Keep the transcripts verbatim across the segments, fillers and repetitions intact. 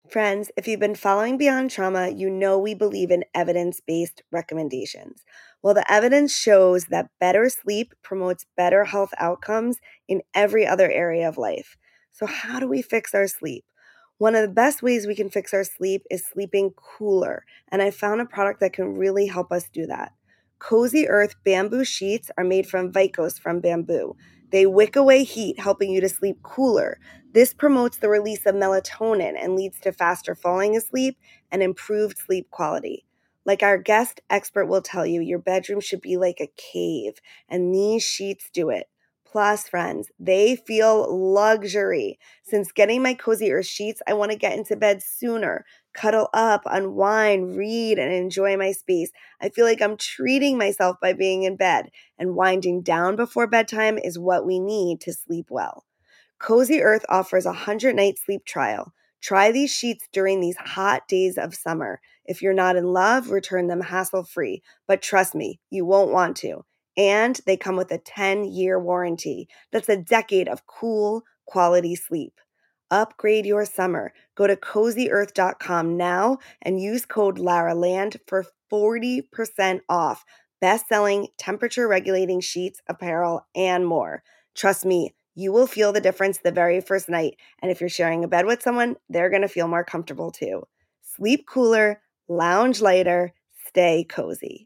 Friends, if you've been following Beyond Trauma, you know we believe in evidence-based recommendations. Well, the evidence shows that better sleep promotes better health outcomes in every other area of life. So how do we fix our sleep? One of the best ways we can fix our sleep is sleeping cooler, and I found a product that can really help us do that. Cozy Earth bamboo sheets are made from Vicos from bamboo. They wick away heat, helping you to sleep cooler. This promotes the release of melatonin and leads to faster falling asleep and improved sleep quality. Like our guest expert will tell you, your bedroom should be like a cave, and these sheets do it. Plus, friends, they feel luxury. Since getting my Cozy Earth sheets, I want to get into bed sooner, cuddle up, unwind, read, and enjoy my space. I feel like I'm treating myself by being in bed, and winding down before bedtime is what we need to sleep well. Cozy Earth offers a one hundred night sleep trial. Try these sheets during these hot days of summer. If you're not in love, return them hassle-free. But trust me, you won't want to. And they come with a ten-year warranty. That's a decade of cool, quality sleep. Upgrade your summer. Go to cozy earth dot com now and use code LaraLand for forty percent off best-selling temperature-regulating sheets, apparel, and more. Trust me, you will feel the difference the very first night. And if you're sharing a bed with someone, they're going to feel more comfortable too. Sleep cooler, lounge lighter, stay cozy.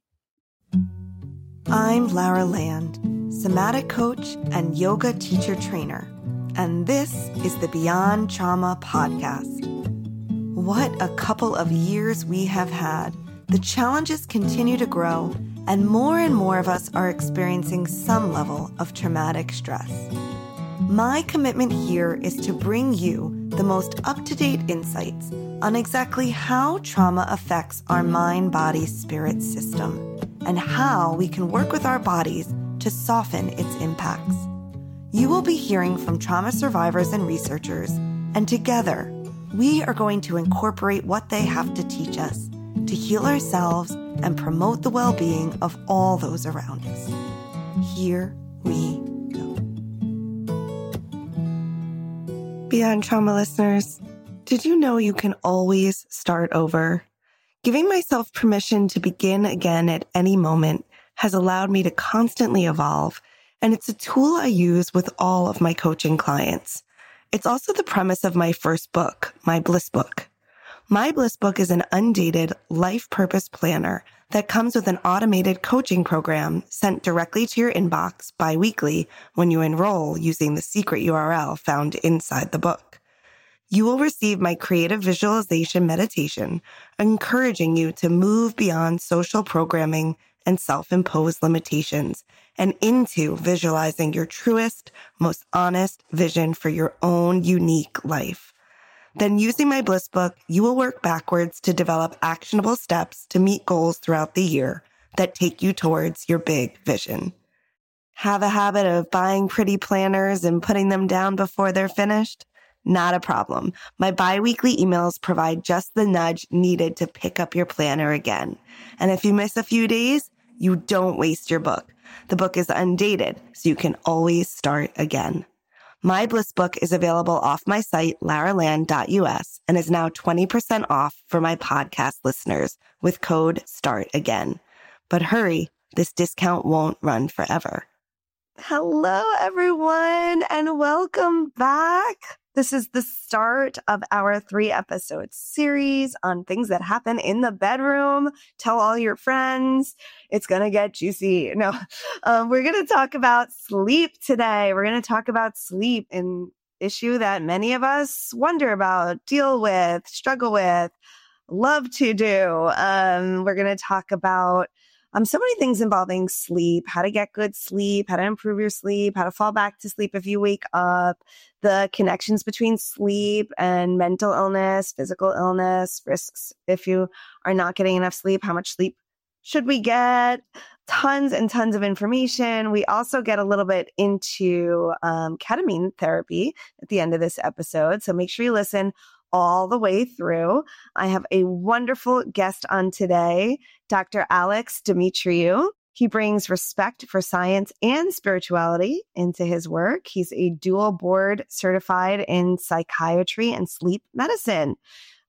I'm Lara Land, somatic coach and yoga teacher trainer. And this is the Beyond Trauma podcast. What a couple of years we have had. The challenges continue to grow, and more and more of us are experiencing some level of traumatic stress. My commitment here is to bring you the most up-to-date insights on exactly how trauma affects our mind, body, spirit system, and how we can work with our bodies to soften its impacts. You will be hearing from trauma survivors and researchers, and together, we are going to incorporate what they have to teach us to heal ourselves and promote the well-being of all those around us. Here we go. Beyond Trauma listeners, did you know you can always start over? Giving myself permission to begin again at any moment has allowed me to constantly evolve, and it's a tool I use with all of my coaching clients. It's also the premise of my first book, My Bliss Book. My Bliss Book is an undated life purpose planner that comes with an automated coaching program sent directly to your inbox bi-weekly when you enroll using the secret U R L found inside the book. You will receive my creative visualization meditation, encouraging you to move beyond social programming and self-imposed limitations and into visualizing your truest, most honest vision for your own unique life. Then using my Bliss Book, you will work backwards to develop actionable steps to meet goals throughout the year that take you towards your big vision. Have a habit of buying pretty planners and putting them down before they're finished? Not a problem. My bi-weekly emails provide just the nudge needed to pick up your planner again. And if you miss a few days, you don't waste your book. The book is undated, so you can always start again. My Bliss Book is available off my site, laraland dot U S, and is now twenty percent off for my podcast listeners with code STARTAGAIN. But hurry, this discount won't run forever. Hello, everyone, and welcome back. This is the start of our three episode series on things that happen in the bedroom. Tell all your friends. It's going to get juicy. No, um, we're going to talk about sleep today. We're going to talk about sleep, an issue that many of us wonder about, deal with, struggle with, love to do. Um, we're going to talk about Um, so many things involving sleep, how to get good sleep, how to improve your sleep, how to fall back to sleep if you wake up, the connections between sleep and mental illness, physical illness, risks if you are not getting enough sleep, how much sleep should we get, tons and tons of information. We also get a little bit into um, ketamine therapy at the end of this episode. So make sure you listen all the way through. I have a wonderful guest on today, Doctor Alex Dimitriou. He brings respect for science and spirituality into his work. He's a dual board certified in psychiatry and sleep medicine.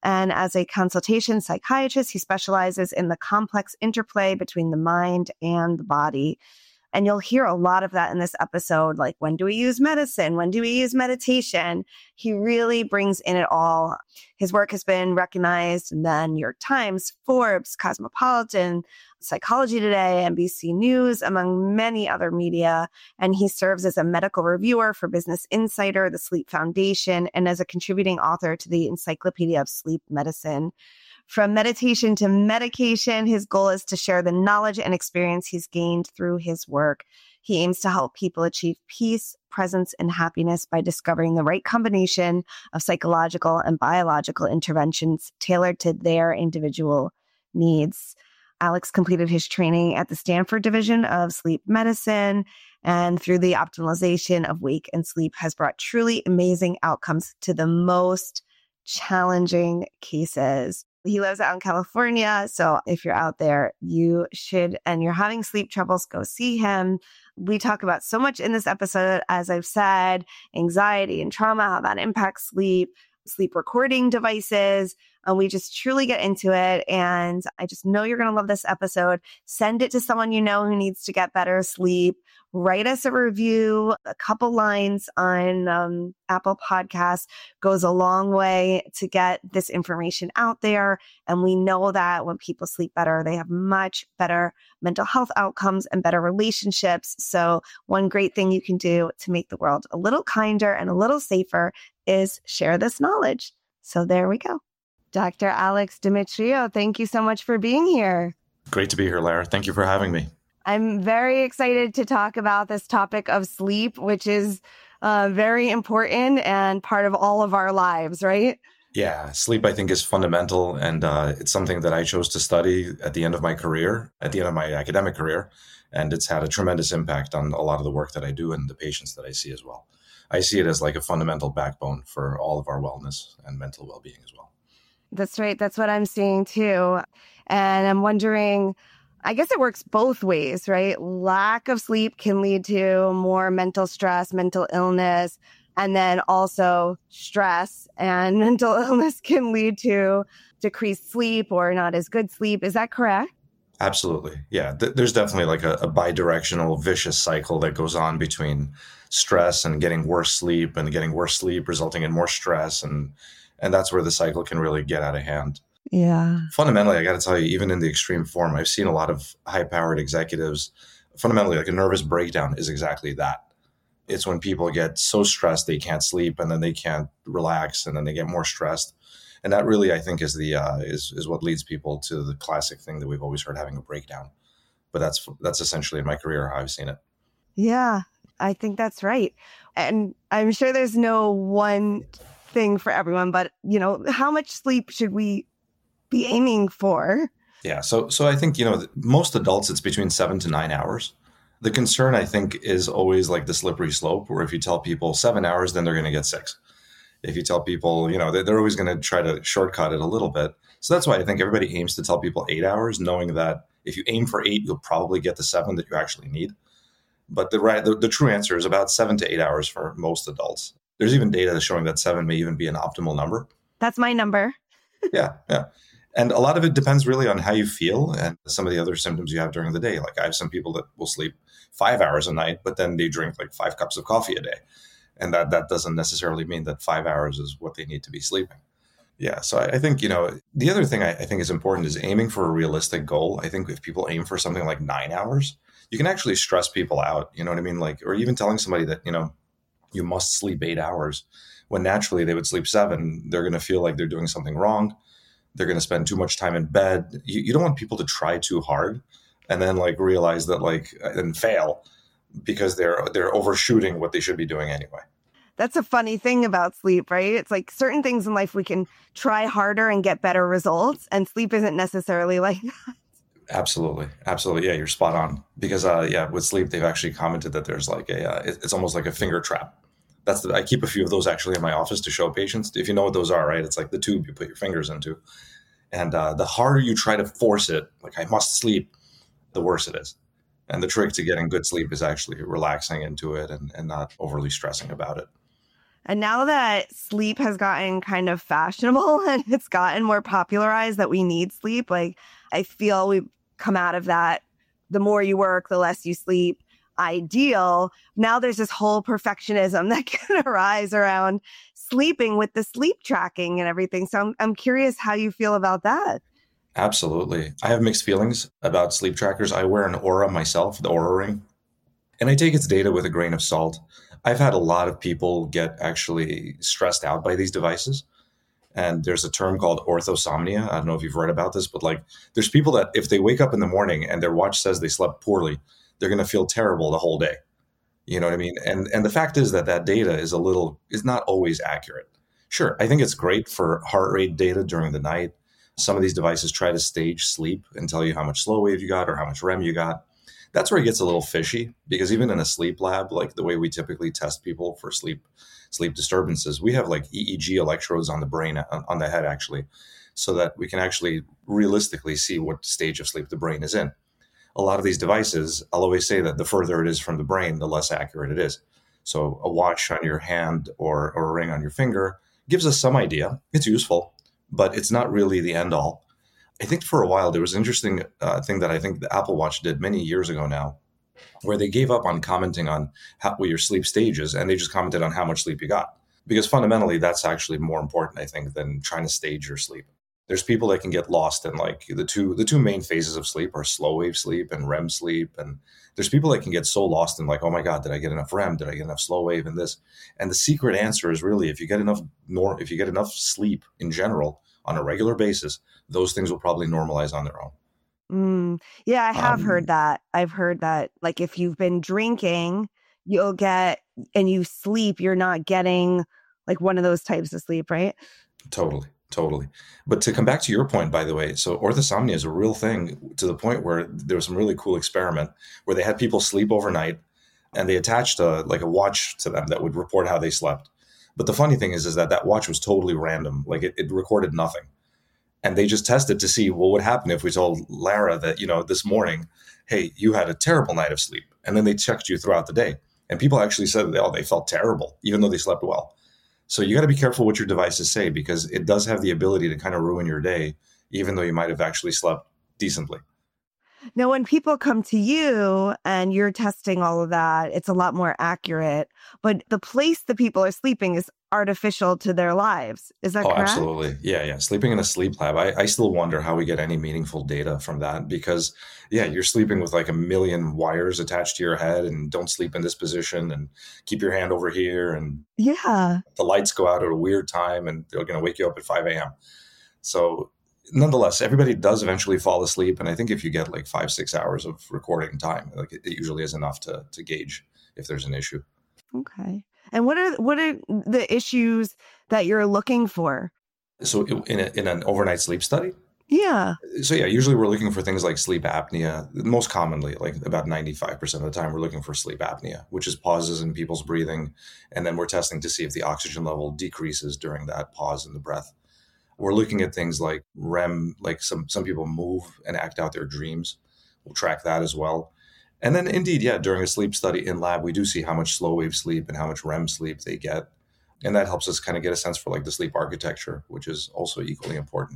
And as a consultation psychiatrist, he specializes in the complex interplay between the mind and the body. And you'll hear a lot of that in this episode, like when do we use medicine? When do we use meditation? He really brings in it all. His work has been recognized in the New York Times, Forbes, Cosmopolitan, Psychology Today, N B C News, among many other media. And he serves as a medical reviewer for Business Insider, the Sleep Foundation, and as a contributing author to the Encyclopedia of Sleep Medicine. From meditation to medication, his goal is to share the knowledge and experience he's gained through his work. He aims to help people achieve peace, presence, and happiness by discovering the right combination of psychological and biological interventions tailored to their individual needs. Alex completed his training at the Stanford Division of Sleep Medicine, and through the optimization of wake and sleep has brought truly amazing outcomes to the most challenging cases. He lives out in California, so if you're out there, you should, and you're having sleep troubles, go see him. We talk about so much in this episode, as I've said, anxiety and trauma, how that impacts sleep, sleep recording devices. And we just truly get into it. And I just know you're going to love this episode. Send it to someone you know who needs to get better sleep. Write us a review. A couple lines on um, Apple Podcasts goes a long way to get this information out there. And we know that when people sleep better, they have much better mental health outcomes and better relationships. So one great thing you can do to make the world a little kinder and a little safer is share this knowledge. So there we go. Doctor Alex Dimitriou, thank you so much for being here. Great to be here, Lara. Thank you for having me. I'm very excited to talk about this topic of sleep, which is uh, very important and part of all of our lives, right? Yeah, sleep, I think, is fundamental. And uh, it's something that I chose to study at the end of my career, at the end of my academic career. And it's had a tremendous impact on a lot of the work that I do and the patients that I see as well. I see it as like a fundamental backbone for all of our wellness and mental well-being as well. That's right. That's what I'm seeing too. And I'm wondering, I guess it works both ways, right? Lack of sleep can lead to more mental stress, mental illness, and then also stress and mental illness can lead to decreased sleep or not as good sleep. Is that correct? Absolutely. Yeah. Th- there's definitely like a, a bidirectional vicious cycle that goes on between stress and getting worse sleep and getting worse sleep resulting in more stress. And, and that's where the cycle can really get out of hand. Yeah. Fundamentally, I got to tell you, even in the extreme form, I've seen a lot of high-powered executives. Fundamentally, like a nervous breakdown is exactly that. It's when people get so stressed they can't sleep, and then they can't relax, and then they get more stressed. And that really, I think, is the uh, is is what leads people to the classic thing that we've always heard, having a breakdown. But that's that's essentially in my career how I've seen it. Yeah, I think that's right. And I'm sure there's no one thing for everyone, but you know, how much sleep should we be aiming for? Yeah. So, so I think, you know, most adults, it's between seven to nine hours. The concern, I think, is always like the slippery slope, where if you tell people seven hours, then they're going to get six. If you tell people, you know, they're, they're always going to try to shortcut it a little bit. So that's why I think everybody aims to tell people eight hours, knowing that if you aim for eight, you'll probably get the seven that you actually need. But the right, the, the true answer is about seven to eight hours for most adults. There's even data showing that seven may even be an optimal number. That's my number. Yeah. Yeah. And a lot of it depends really on how you feel and some of the other symptoms you have during the day. Like I have some people that will sleep five hours a night, but then they drink like five cups of coffee a day. And that, that doesn't necessarily mean that five hours is what they need to be sleeping. Yeah. So I, I think, you know, the other thing I, I think is important is aiming for a realistic goal. I think if people aim for something like nine hours, you can actually stress people out. You know what I mean? Like, or even telling somebody that, you know, you must sleep eight hours when naturally they would sleep seven, they're going to feel like they're doing something wrong. They're going to spend too much time in bed. You, you don't want people to try too hard and then like realize that like and fail because they're they're overshooting what they should be doing anyway. That's a funny thing about sleep, right? It's like certain things in life we can try harder and get better results, and sleep isn't necessarily like that. Absolutely. Absolutely. Yeah, you're spot on. Because uh, yeah, with sleep, they've actually commented that there's like a, uh, it's almost like a finger trap. That's the, I keep a few of those actually in my office to show patients. If you know what those are, right? It's like the tube you put your fingers into. And uh, the harder you try to force it, like I must sleep, the worse it is. And the trick to getting good sleep is actually relaxing into it and, and not overly stressing about it. And now that sleep has gotten kind of fashionable and it's gotten more popularized that we need sleep, like I feel we've come out of that. The more you work, the less you sleep. Ideal. Now there's this whole perfectionism that can arise around sleeping with the sleep tracking and everything. So I'm, I'm curious how you feel about that. Absolutely. I have mixed feelings about sleep trackers. I wear an Aura myself, the Aura ring, and I take its data with a grain of salt. I've had a lot of people get actually stressed out by these devices. And there's a term called orthosomnia. I don't know if you've read about this, but like there's people that if they wake up in the morning and their watch says they slept poorly, they're going to feel terrible the whole day. You know what I mean? And and the fact is that that data is a little, is not always accurate. Sure, I think it's great for heart rate data during the night. Some of these devices try to stage sleep and tell you how much slow wave you got or how much R E M you got. That's where it gets a little fishy because even in a sleep lab, like the way we typically test people for sleep sleep disturbances, we have like E E G electrodes on the brain, on the head actually, so that we can actually realistically see what stage of sleep the brain is in. A lot of these devices, I'll always say that the further it is from the brain, the less accurate it is. So a watch on your hand or, or a ring on your finger gives us some idea. It's useful, but it's not really the end all. I think for a while, there was an interesting uh, thing that I think the Apple Watch did many years ago now, where they gave up on commenting on how, what your sleep stage is, and they just commented on how much sleep you got. Because fundamentally, that's actually more important, I think, than trying to stage your sleep. There's people that can get lost in like the two the two main phases of sleep are slow wave sleep and R E M sleep. And there's people that can get so lost in like, oh my God, did I get enough R E M? Did I get enough slow wave in this? And the secret answer is really if you get enough nor if you get enough sleep in general on a regular basis, those things will probably normalize on their own. Mm, yeah, I have Um, heard that. I've heard that like if you've been drinking, you'll get and you sleep, you're not getting like one of those types of sleep, right? Totally, totally. But to come back to your point, by the way, so orthosomnia is a real thing to the point where there was some really cool experiment where they had people sleep overnight and they attached a like a watch to them that would report how they slept. But the funny thing is, is that that watch was totally random. Like it, it recorded nothing. And they just tested to see, well, what happened if we told Lara that, you know, this morning, hey, you had a terrible night of sleep. And then they checked you throughout the day. And people actually said, that, oh, they felt terrible, even though they slept well. So you got to be careful what your devices say, because it does have the ability to kind of ruin your day, even though you might have actually slept decently. Now, when people come to you and you're testing all of that, it's a lot more accurate. But the place the people are sleeping is artificial to their lives. Is that Oh, correct? absolutely. Yeah, yeah. Sleeping in a sleep lab. I, I still wonder how we get any meaningful data from that because, yeah, you're sleeping with like a million wires attached to your head and don't sleep in this position and keep your hand over here. And Yeah. the lights go out at a weird time and they're going to wake you up at five a.m. So nonetheless, everybody does eventually fall asleep. And I think if you get like five, six hours of recording time, like it, it usually is enough to to gauge if there's an issue. Okay. And what are what are the issues that you're looking for? So in, a, in an overnight sleep study, Yeah. so yeah, usually we're looking for things like sleep apnea. Most commonly, like about ninety-five percent of the time, we're looking for sleep apnea, which is pauses in people's breathing. And then we're testing to see if the oxygen level decreases during that pause in the breath. We're looking at things like R E M, like some, some people move and act out their dreams. We'll track that as well. And then indeed, yeah, during a sleep study in lab, we do see how much slow wave sleep and how much R E M sleep they get. And that helps us kind of get a sense for like the sleep architecture, which is also equally important.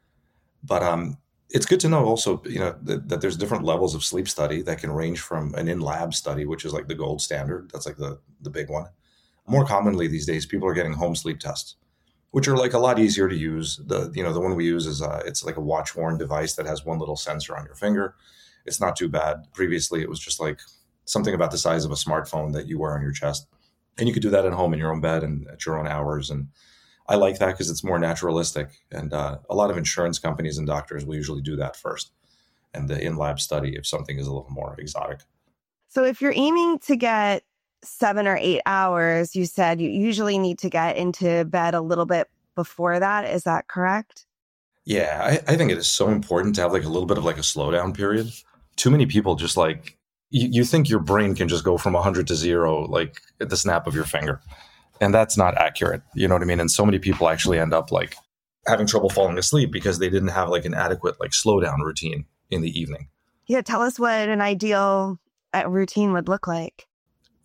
But um, it's good to know also, you know, that, that there's different levels of sleep study that can range from an in-lab study, which is like the gold standard. That's like the, the big one. More commonly these days, people are getting home sleep tests, which are like a lot easier to use. The, you know, the one we use is uh, it's like a watch-worn device that has one little sensor on your finger. It's not too bad. Previously, it was just like something about the size of a smartphone that you wear on your chest. And you could do that at home in your own bed and at your own hours. And I like that because it's more naturalistic. And uh, a lot of insurance companies and doctors will usually do that first. And the in-lab study if something is a little more exotic. So if you're aiming to get seven or eight hours, you said you usually need to get into bed a little bit before that. Is that correct? Yeah, I, I think it is so important to have like a little bit of like a slowdown period. Too many people just like, you, you think your brain can just go from one hundred to zero, like at the snap of your finger. And that's not accurate. You know what I mean? And so many people actually end up like having trouble falling asleep because they didn't have like an adequate like slowdown routine in the evening. Yeah. Tell us what an ideal uh, routine would look like.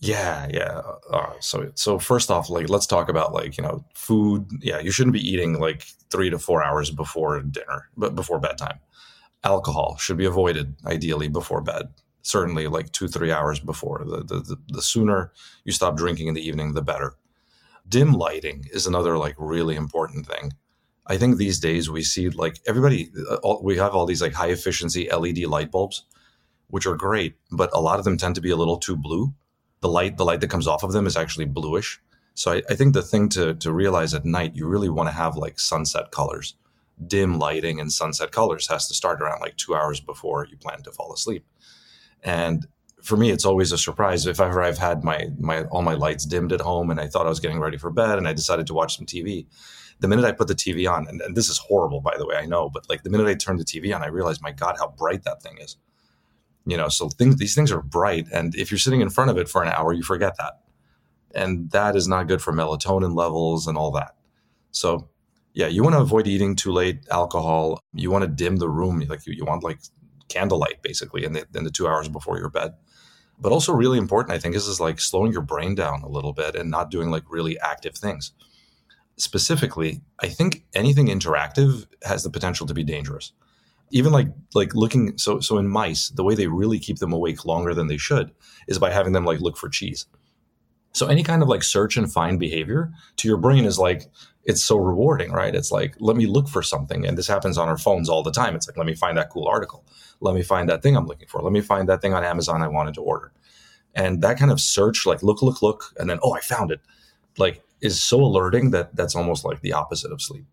Yeah, yeah. Uh, so, so first off, like, let's talk about like, you know, food. Yeah, you shouldn't be eating like three to four hours before dinner, but before bedtime. Alcohol should be avoided, ideally before bed. Certainly, like two, three hours before. The, the the the sooner you stop drinking in the evening, the better. Dim lighting is another like really important thing. I think these days we see like everybody, uh, all, we have all these like high efficiency L E D light bulbs, which are great, but a lot of them tend to be a little too blue. The light, the light that comes off of them is actually bluish. So I, I think the thing to to realize at night, you really want to have like sunset colors. Dim lighting and sunset colors has to start around like two hours before you plan to fall asleep. And for me, it's always a surprise if ever I've had my my all my lights dimmed at home and I thought I was getting ready for bed and I decided to watch some T V. The minute I put the T V on, and, and this is horrible, by the way, I know, but like the minute I turn the T V on, I realize, my God, how bright that thing is. You know, so things, these things are bright. And if you're sitting in front of it for an hour, you forget that. And that is not good for melatonin levels and all that. So yeah, you want to avoid eating too late, alcohol. You want to dim the room. Like you, you want like candlelight basically in the, in the two hours before your bed. But also really important, I think, is, is like slowing your brain down a little bit and not doing like really active things. Specifically, I think anything interactive has the potential to be dangerous. Even like like looking, so so in mice, the way they really keep them awake longer than they should is by having them like look for cheese. So any kind of like search and find behavior to your brain is like, it's so rewarding, right? It's like, let me look for something. And this happens on our phones all the time. It's like, let me find that cool article. Let me find that thing I'm looking for. Let me find that thing on Amazon I wanted to order. And that kind of search, like look, look, look, and then, oh, I found it, like is so alerting that that's almost like the opposite of sleep.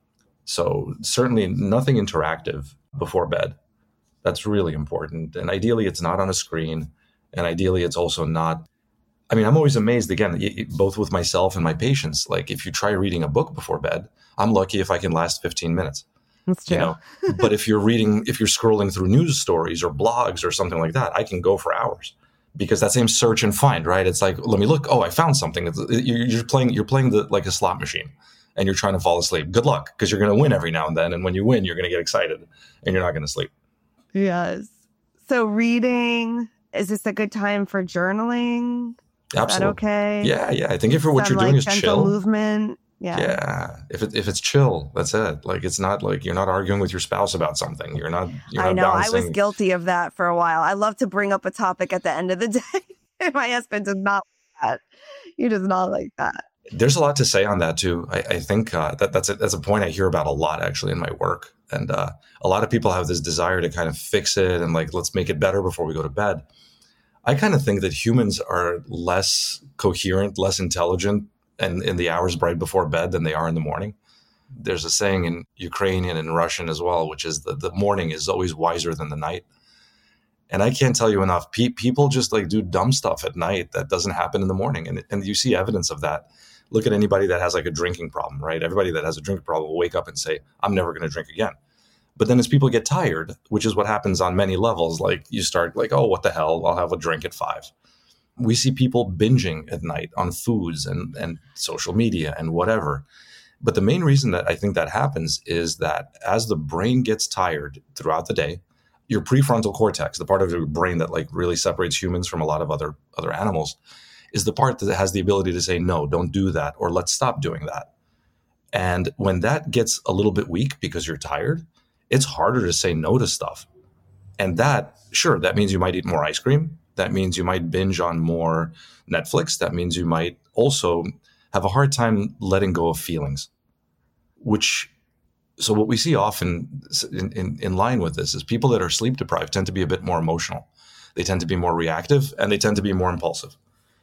So certainly nothing interactive before bed. That's really important. And ideally, it's not on a screen. And ideally, it's also not, I mean, I'm always amazed, again, both with myself and my patients. Like if you try reading a book before bed, I'm lucky if I can last fifteen minutes. That's true. You know? But if you're reading, if you're scrolling through news stories or blogs or something like that, I can go for hours. Because that same search and find, right? It's like, let me look. Oh, I found something. It's, you're playing, you're playing the, like a slot machine, and you're trying to fall asleep. Good luck, because you're going to win every now and then. And when you win, you're going to get excited, and you're not going to sleep. Yes. So reading, is this a good time for journaling? Is Absolutely. that okay? Yeah, yeah. I think if what Some, you're doing like, is gentle chill. movement. Yeah. Yeah. If it, if it's chill, that's it. Like it's not like you're not arguing with your spouse about something. You're not. You're I not know. balancing. I was guilty of that for a while. I love to bring up a topic at the end of the day. My husband does not like that. He does not like that. There's a lot to say on that too. I, I think uh, that that's a, that's a point I hear about a lot actually in my work. And uh, a lot of people have this desire to kind of fix it and like, let's make it better before we go to bed. I kind of think that humans are less coherent, less intelligent and in the hours right before bed than they are in the morning. There's a saying in Ukrainian and Russian as well, which is that the morning is always wiser than the night. And I can't tell you enough. Pe- people just like do dumb stuff at night that doesn't happen in the morning. And, and you see evidence of that. Look at anybody that has like a drinking problem, right? Everybody that has a drinking problem will wake up and say, I'm never going to drink again. But then as people get tired, which is what happens on many levels, like you start like, oh, what the hell? I'll have a drink at five. We see people binging at night on foods and, and social media and whatever. But the main reason that I think that happens is that as the brain gets tired throughout the day, your prefrontal cortex, the part of your brain that like really separates humans from a lot of other other animals, is the part that has the ability to say, no, don't do that, or let's stop doing that. And when that gets a little bit weak because you're tired, it's harder to say no to stuff. And that, sure, that means you might eat more ice cream. That means you might binge on more Netflix. That means you might also have a hard time letting go of feelings, which, so what we see often in, in, in line with this is people that are sleep deprived tend to be a bit more emotional. They tend to be more reactive and they tend to be more impulsive.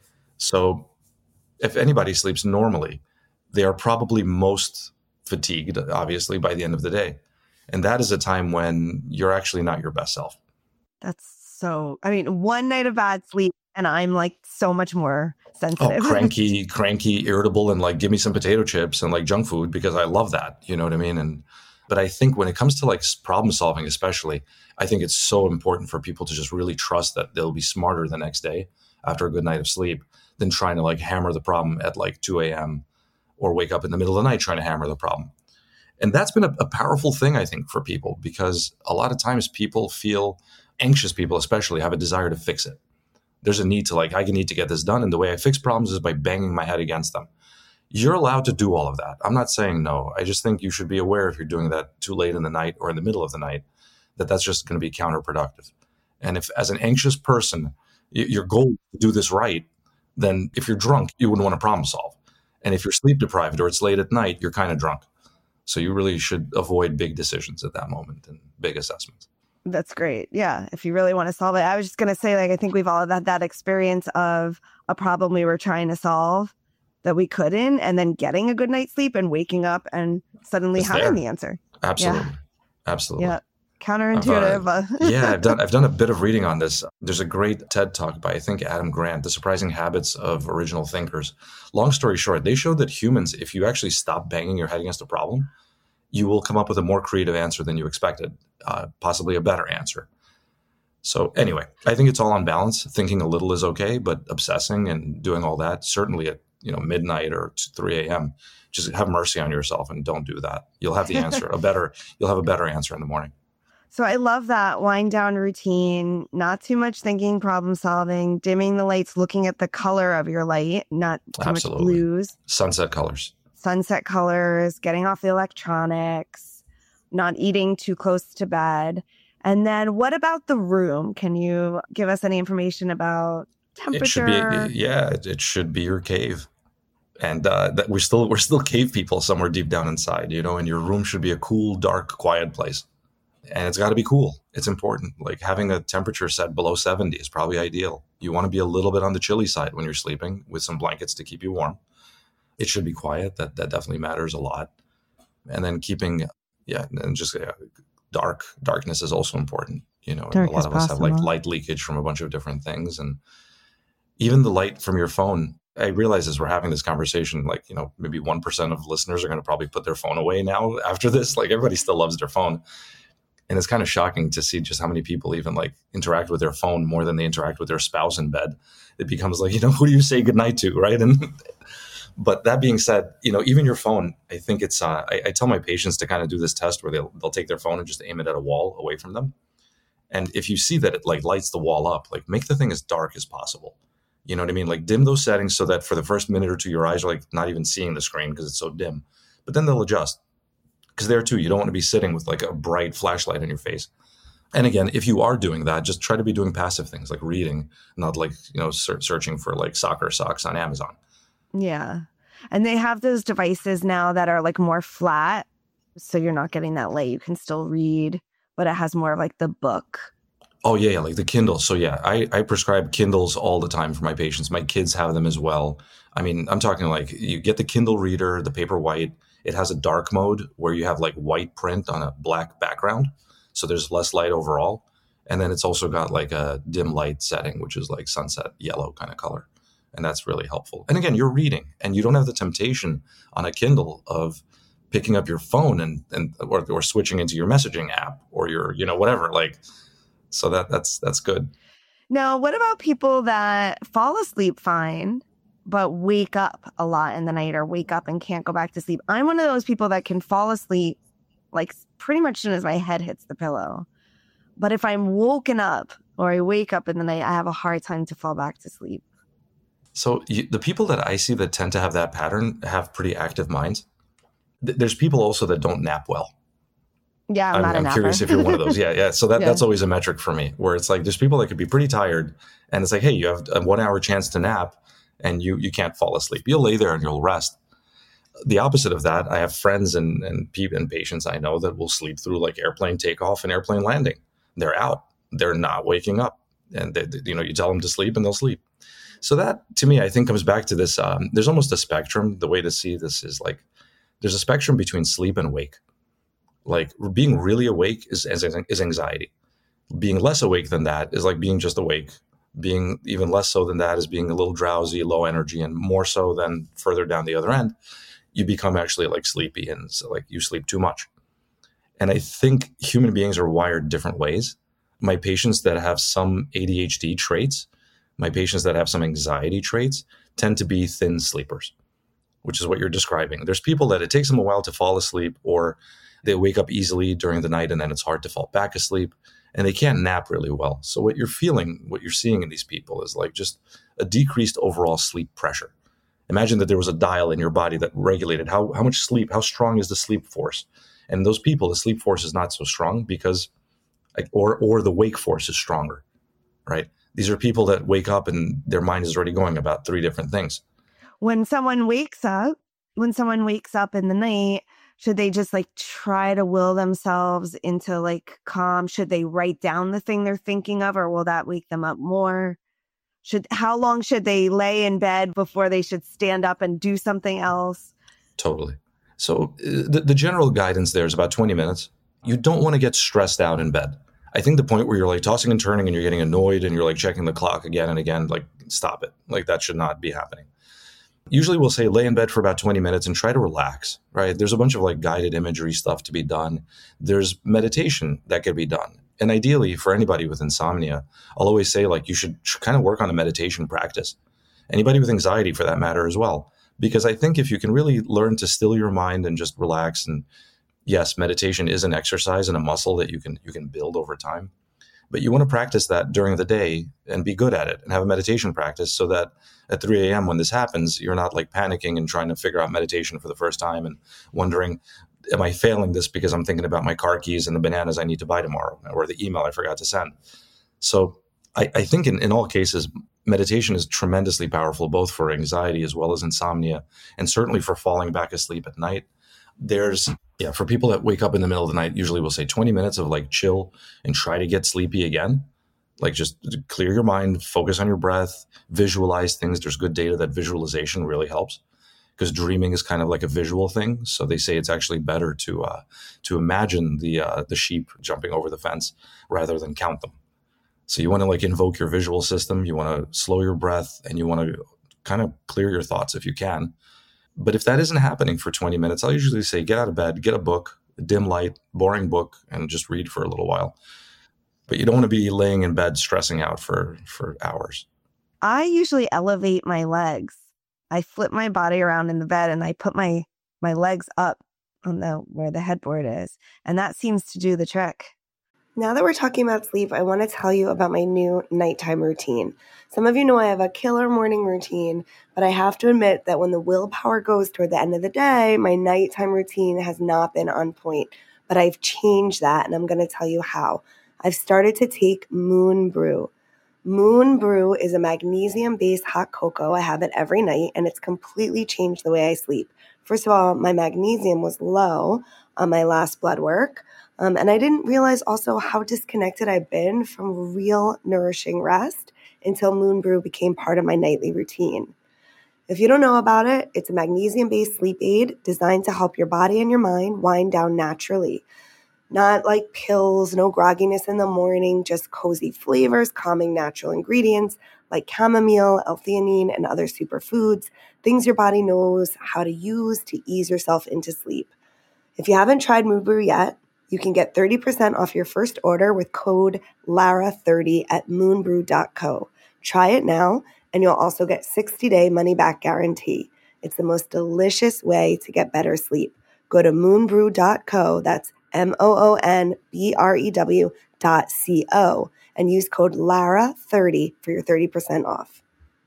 So if anybody sleeps normally, they are probably most fatigued, obviously, by the end of the day. And that is a time when you're actually not your best self. That's so, I mean, one night of bad sleep and I'm like so much more sensitive. Oh, cranky, cranky, irritable, and like, give me some potato chips and like junk food because I love that. You know what I mean? And, but I think when it comes to like problem solving, especially, I think it's so important for people to just really trust that they'll be smarter the next day after a good night of sleep than trying to like hammer the problem at like two a.m. or wake up in the middle of the night trying to hammer the problem. And that's been a, a powerful thing, I think, for people, because a lot of times people feel, anxious people especially, have a desire to fix it. There's a need to like, I need to get this done. And the way I fix problems is by banging my head against them. You're allowed to do all of that. I'm not saying no. I just think you should be aware if you're doing that too late in the night or in the middle of the night, that that's just going to be counterproductive. And if as an anxious person, your goal is to do this right, then if you're drunk, you wouldn't want to problem solve. And if you're sleep deprived or it's late at night, you're kind of drunk. So you really should avoid big decisions at that moment and big assessments. That's great. Yeah. If you really want to solve it. I was just going to say, like, I think we've all had that experience of a problem we were trying to solve that we couldn't, and then getting a good night's sleep and waking up and suddenly It's having there. the answer. Absolutely. Yeah. Absolutely. Yeah. Counterintuitive. Uh, yeah, I've done I've done a bit of reading on this. There's a great TED talk by, I think, Adam Grant, The Surprising Habits of Original Thinkers. Long story short, they showed that humans, if you actually stop banging your head against a problem, you will come up with a more creative answer than you expected, uh, possibly a better answer. So anyway, I think it's all on balance. Thinking a little is okay, but obsessing and doing all that, certainly at you know midnight or three a.m., just have mercy on yourself and don't do that. You'll have the answer, a better, you'll have a better answer in the morning. So I love that wind down routine, not too much thinking, problem solving, dimming the lights, looking at the color of your light, not too Absolutely. much blues. Sunset colors. Sunset colors, getting off the electronics, not eating too close to bed. And then what about the room? Can you give us any information about temperature? It should be, yeah, it, it should be your cave. And uh, that we're still we're still cave people somewhere deep down inside, you know, and your room should be a cool, dark, quiet place. And it's got to be cool. It's important. Like having a temperature set below seventy is probably ideal. You want to be a little bit on the chilly side when you're sleeping with some blankets to keep you warm. It should be quiet. That that definitely matters a lot. And then keeping, yeah, and just yeah, dark. Darkness is also important. You know, Dark a lot as of us have like possible. light leakage from a bunch of different things. And even the light from your phone, I realize as we're having this conversation, like, you know, maybe one percent of listeners are going to probably put their phone away now after this. Like everybody still loves their phone. And it's kind of shocking to see just how many people even like interact with their phone more than they interact with their spouse in bed. It becomes like, you know, who do you say goodnight to, right? And but that being said, you know, even your phone, I think it's, uh, I, I tell my patients to kind of do this test where they'll, they'll take their phone and just aim it at a wall away from them. And if you see that it like lights the wall up, like make the thing as dark as possible. You know what I mean? Like dim those settings so that for the first minute or two, your eyes are like not even seeing the screen because it's so dim, but then they'll adjust. Because there too, you don't want to be sitting with like a bright flashlight in your face. And again, if you are doing that, just try to be doing passive things like reading, not like, you know, ser- searching for like soccer socks on Amazon. Yeah. And they have those devices now that are like more flat. So you're not getting that light. You can still read, but it has more of like the book. Oh, yeah, yeah, like the Kindle. So yeah, I, I prescribe Kindles all the time for my patients. My kids have them as well. I mean, I'm talking like you get the Kindle reader, the Paperwhite. It has a dark mode where you have like white print on a black background. So there's less light overall. And then it's also got like a dim light setting, which is like sunset yellow kind of color. And that's really helpful. And again, you're reading and you don't have the temptation on a Kindle of picking up your phone and, and or, or switching into your messaging app or your, you know, whatever. Like, so that that's that's good. Now, what about people that fall asleep fine, but wake up a lot in the night or wake up and can't go back to sleep? I'm one of those people that can fall asleep like pretty much as soon as my head hits the pillow. But if I'm woken up or I wake up in the night, I have a hard time to fall back to sleep. So you, the people that I see that tend to have that pattern have pretty active minds. Th- there's people also that don't nap well. Yeah, I'm, I'm, not a I'm napper. curious if you're one of those. Yeah, yeah. So that, Yeah. that's always a metric for me where it's like there's people that could be pretty tired and it's like, hey, you have a one hour chance to nap and you you can't fall asleep. You'll lay there and you'll rest. The opposite of that, I have friends and and, pe- and patients I know that will sleep through like airplane takeoff and airplane landing. They're out. They're not waking up. And they, they, you know, you tell them to sleep and they'll sleep. So that to me, I think comes back to this. Um, there's almost a spectrum. The way to see this is like there's a spectrum between sleep and wake. Like being really awake is, is is anxiety. Being less awake than that is like being just awake. Being even less so than that is being a little drowsy, low energy, and more so than further down the other end, you become actually like sleepy and so like you sleep too much. And I think human beings are wired different ways. My patients that have some A D H D traits, my patients that have some anxiety traits tend to be thin sleepers, which is what you're describing. There's people that it takes them a while to fall asleep or They wake up easily during the night and then it's hard to fall back asleep. And they can't nap really well. So what you're feeling, what you're seeing in these people is like just a decreased overall sleep pressure. Imagine that there was a dial in your body that regulated how, how much sleep, how strong is the sleep force. And those people, the sleep force is not so strong because, or or the wake force is stronger, right? These are people that wake up and their mind is already going about three different things. When someone wakes up, when someone wakes up in the night, should they just like try to will themselves into like calm? Should they write down the thing they're thinking of, or will that wake them up more? Should how long should they lay in bed before they should stand up and do something else? Totally. So uh, the, the general guidance there is about twenty minutes. You don't want to get stressed out in bed. I think the point where you're like tossing and turning and you're getting annoyed and you're like checking the clock again and again, like stop it. Like that should not be happening. Usually we'll say lay in bed for about twenty minutes and try to relax, right? There's a bunch of like guided imagery stuff to be done. There's meditation that could be done. And ideally for anybody with insomnia, I'll always say like you should tr- kind of work on a meditation practice. Anybody with anxiety for that matter as well. Because I think if you can really learn to still your mind and just relax, and yes, meditation is an exercise and a muscle that you can you can build over time. But you want to practice that during the day and be good at it and have a meditation practice so that at three a.m. when this happens, you're not like panicking and trying to figure out meditation for the first time and wondering, am I failing this because I'm thinking about my car keys and the bananas I need to buy tomorrow or the email I forgot to send? So I, I think in, in all cases, meditation is tremendously powerful, both for anxiety as well as insomnia, and certainly for falling back asleep at night. There's, yeah, for people that wake up in the middle of the night, usually we'll say twenty minutes of like chill and try to get sleepy again. Like just clear your mind, focus on your breath, visualize things. There's good data that visualization really helps because dreaming is kind of like a visual thing. So they say it's actually better to uh, to imagine the uh, the sheep jumping over the fence rather than count them. So you want to like invoke your visual system. You want to slow your breath and you want to kind of clear your thoughts if you can. But if that isn't happening for twenty minutes, I'll usually say, get out of bed, get a book, a dim light, boring book, and just read for a little while. But you don't want to be laying in bed stressing out for, for hours. I usually elevate my legs. I flip my body around in the bed and I put my, my legs up on the where the headboard is. And that seems to do the trick. Now that we're talking about sleep, I want to tell you about my new nighttime routine. Some of you know I have a killer morning routine, but I have to admit that when the willpower goes toward the end of the day, my nighttime routine has not been on point. But I've changed that, and I'm going to tell you how. I've started to take Moon Brew. Moon Brew is a magnesium-based hot cocoa. I have it every night, and it's completely changed the way I sleep. First of all, my magnesium was low on my last blood work. Um, and I didn't realize also how disconnected I've been from real nourishing rest until Moon Brew became part of my nightly routine. If you don't know about it, it's a magnesium-based sleep aid designed to help your body and your mind wind down naturally. Not like pills, no grogginess in the morning, just cozy flavors, calming natural ingredients like chamomile, L-theanine, and other superfoods, things your body knows how to use to ease yourself into sleep. If you haven't tried Moon Brew yet, you can get thirty percent off your first order with code Lara thirty at moonbrew dot co. Try it now, and you'll also get sixty-day money-back guarantee. It's the most delicious way to get better sleep. Go to moonbrew dot co, that's M O O N B R E W dot C O, and use code Lara thirty for your thirty percent off.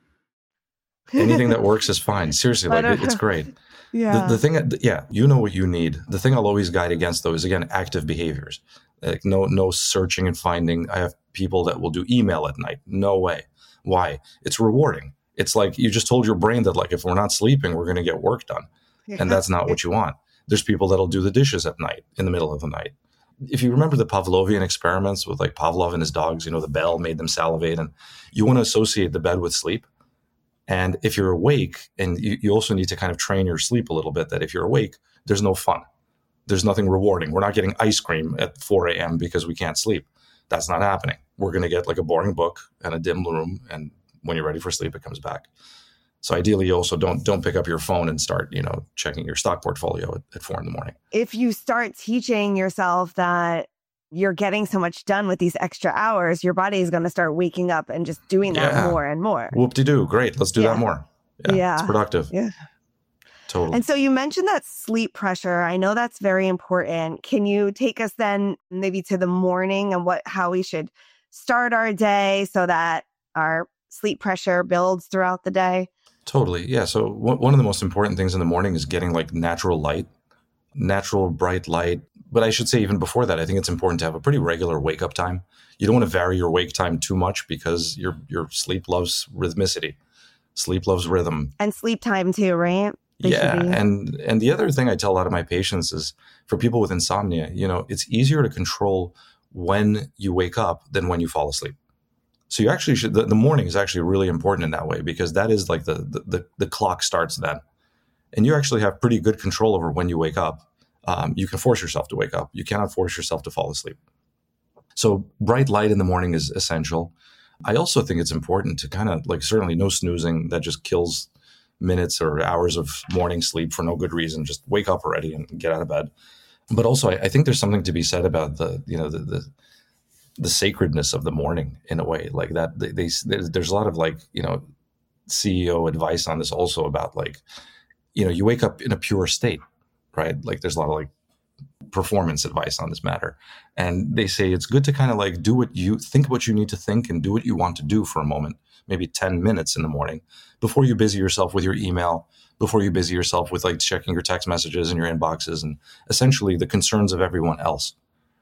Anything that works is fine. Seriously, like it, it's great. Yeah. The, the thing, yeah, you know what you need. The thing I'll always guide against, though, is, again, active behaviors. Like no no searching and finding. I have people that will do email at night. No way. Why? It's rewarding. It's like you just told your brain that, like, if we're not sleeping, we're going to get work done. Yeah. And that's not what you want. There's people that'll do the dishes at night, in the middle of the night. If you remember the Pavlovian experiments with, like, Pavlov and his dogs, you know, the bell made them salivate. And you want to associate the bed with sleep. And if you're awake, and you, you also need to kind of train your sleep a little bit, that if you're awake, there's no fun. There's nothing rewarding. We're not getting ice cream at four a.m. because we can't sleep. That's not happening. We're going to get like a boring book and a dim room. And when you're ready for sleep, it comes back. So ideally, you also don't don't pick up your phone and start, you know, checking your stock portfolio at, at four in the morning. If you start teaching yourself that you're getting so much done with these extra hours, your body is going to start waking up and just doing that yeah. more and more. Whoop-de-doo. Great. Let's do yeah. that more. Yeah, yeah. It's productive. Yeah. Totally. And so you mentioned that sleep pressure. I know that's very important. Can you take us then maybe to the morning and what how we should start our day so that our sleep pressure builds throughout the day? Totally. Yeah. So one one of the most important things in the morning is getting like natural light, natural bright light. But I should say even before that, I think it's important to have a pretty regular wake up time. You don't want to vary your wake time too much because your your sleep loves rhythmicity. Sleep loves rhythm. And sleep time too, right? They Yeah. should be. And and the other thing I tell a lot of my patients is for people with insomnia, you know, it's easier to control when you wake up than when you fall asleep. So you actually should, the, the morning is actually really important in that way because that is like the, the, the, the clock starts then. And you actually have pretty good control over when you wake up. Um, you can force yourself to wake up. You cannot force yourself to fall asleep. So bright light in the morning is essential. I also think it's important to kind of like certainly no snoozing that just kills minutes or hours of morning sleep for no good reason. Just wake up already and get out of bed. But also I, I think there's something to be said about the, you know, the, the the sacredness of the morning in a way like that. They, they there's a lot of like, you know, C E O advice on this also about like, you know, you wake up in a pure state, right? Like there's a lot of like performance advice on this matter. And they say it's good to kind of like do what you think, what you need to think and do what you want to do for a moment, maybe ten minutes in the morning before you busy yourself with your email, before you busy yourself with like checking your text messages and your inboxes and essentially the concerns of everyone else.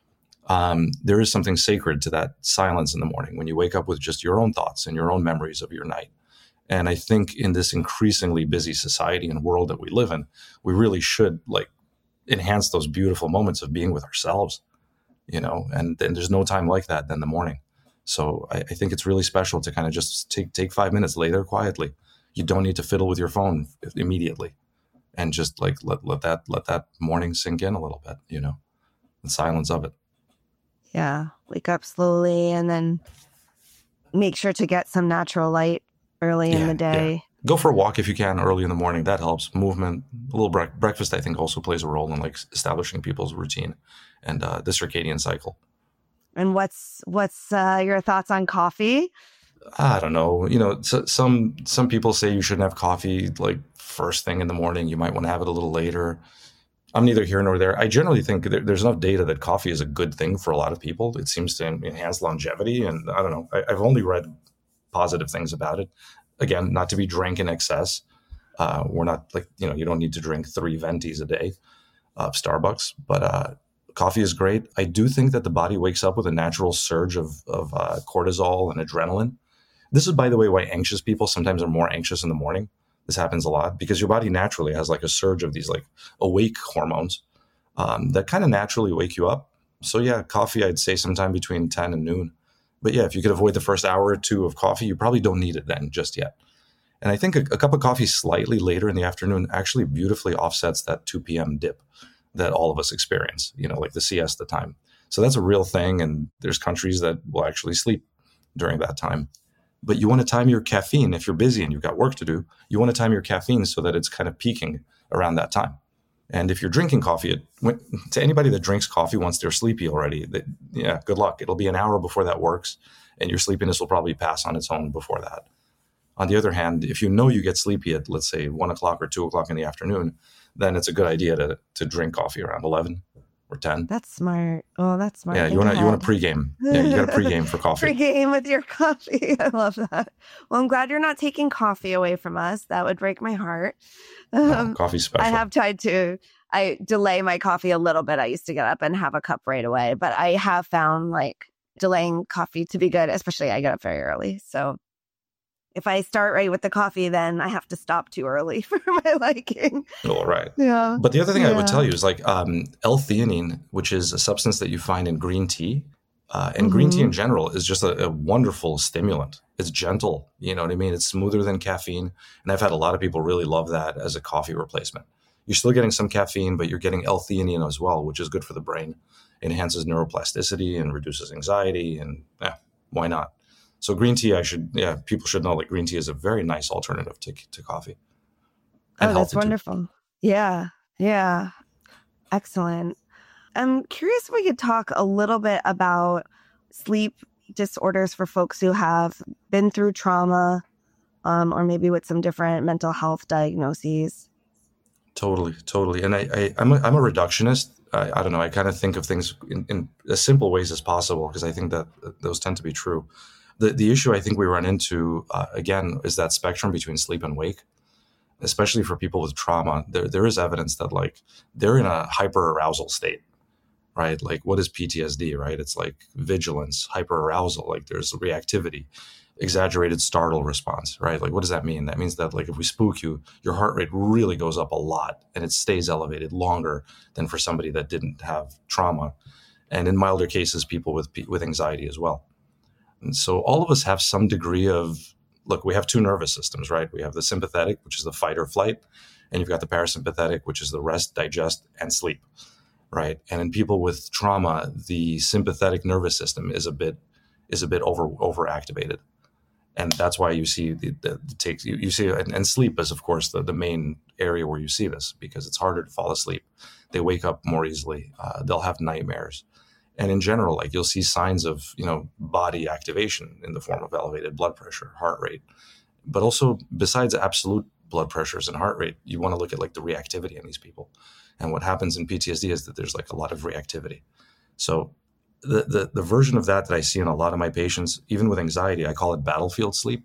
Um, there is something sacred to that silence in the morning when you wake up with just your own thoughts and your own memories of your night. And I think in this increasingly busy society and world that we live in, we really should like enhance those beautiful moments of being with ourselves, you know, and then there's no time like that than the morning. So I, I think it's really special to kind of just take, take five minutes, lay there quietly. You don't need to fiddle with your phone immediately and just like let, let that, let that morning sink in a little bit, you know, the silence of it. Yeah. Wake up slowly and then make sure to get some natural light early Yeah, in the day. yeah. Go for a walk if you can early in the morning. That helps. Movement, a little bre- breakfast, I think, also plays a role in like establishing people's routine and uh, the circadian cycle. And what's what's uh, your thoughts on coffee? I don't know. You know, so, some some people say you shouldn't have coffee like first thing in the morning. You might want to have it a little later. I'm neither here nor there. I generally think there, there's enough data that coffee is a good thing for a lot of people. It seems to enhance longevity. And I don't know. I, I've only read positive things about it. Again, not to be drank in excess. Uh, we're not like, you know, you don't need to drink three ventis a day of Starbucks, but uh, coffee is great. I do think that the body wakes up with a natural surge of, of uh, cortisol and adrenaline. This is, by the way, why anxious people sometimes are more anxious in the morning. This happens a lot because your body naturally has like a surge of these like awake hormones um, that kind of naturally wake you up. So yeah, coffee, I'd say sometime between ten and noon. But yeah, if you could avoid the first hour or two of coffee, you probably don't need it then just yet. And I think a, a cup of coffee slightly later in the afternoon actually beautifully offsets that two p.m. dip that all of us experience, you know, like the siesta time. So that's a real thing. And there's countries that will actually sleep during that time. But you want to time your caffeine if you're busy and you've got work to do. You want to time your caffeine so that it's kind of peaking around that time. And if you're drinking coffee, it, when, to anybody that drinks coffee once they're sleepy already, they, yeah, good luck. It'll be an hour before that works, and your sleepiness will probably pass on its own before that. On the other hand, if you know you get sleepy at, let's say, one o'clock or two o'clock in the afternoon, then it's a good idea to to drink coffee around eleven or ten. That's smart. Oh, that's smart. Yeah, you want to you want to pregame. Yeah, you got to pregame for coffee. Pregame with your coffee. I love that. Well, I'm glad you're not taking coffee away from us. That would break my heart. Um, oh, coffee's special. I have tried to. I delay my coffee a little bit. I used to get up and have a cup right away, but I have found like delaying coffee to be good, especially I get up very early. So if I start right with the coffee, then I have to stop too early for my liking. Oh, right. Yeah. But the other thing yeah. I would tell you is like um, L-theanine, which is a substance that you find in green tea. Uh, and mm-hmm. green tea in general is just a, a wonderful stimulant. It's gentle. You know what I mean? It's smoother than caffeine. And I've had a lot of people really love that as a coffee replacement. You're still getting some caffeine, but you're getting L-theanine as well, which is good for the brain. It enhances neuroplasticity and reduces anxiety. And yeah, why not? So green tea, I should, yeah, people should know that green tea is a very nice alternative to, to coffee. And oh, that's wonderful. Too. Yeah. Yeah. Excellent. I'm curious if we could talk a little bit about sleep disorders for folks who have been through trauma um, or maybe with some different mental health diagnoses. Totally, totally. And I, I I'm a, I'm a reductionist. I, I don't know. I kind of think of things in, in as simple ways as possible because I think that those tend to be true. The the issue I think we run into uh, again is that spectrum between sleep and wake, especially for people with trauma. There there is evidence that like they're in a hyper arousal state, right? Like what is P T S D, right? It's like vigilance, hyper arousal. Like there's reactivity, exaggerated startle response, right? Like what does that mean? That means that like if we spook you, your heart rate really goes up a lot and it stays elevated longer than for somebody that didn't have trauma. And in milder cases, people with with anxiety as well. And so all of us have some degree of, look, we have two nervous systems, right? We have the sympathetic, which is the fight or flight, and you've got the parasympathetic, which is the rest, digest, and sleep, right? And in people with trauma, the sympathetic nervous system is a bit is a bit over overactivated. And that's why you see the, the, the takes you, you see, and, and sleep is of course the, the main area where you see this because it's harder to fall asleep. They wake up more easily. Uh, they'll have nightmares, and in general, like you'll see signs of you know body activation in the form of elevated blood pressure, heart rate, but also besides absolute blood pressures and heart rate, you want to look at like the reactivity in these people. And what happens in P T S D is that there's like a lot of reactivity. So The, the the version of that that I see in a lot of my patients, even with anxiety, I call it battlefield sleep.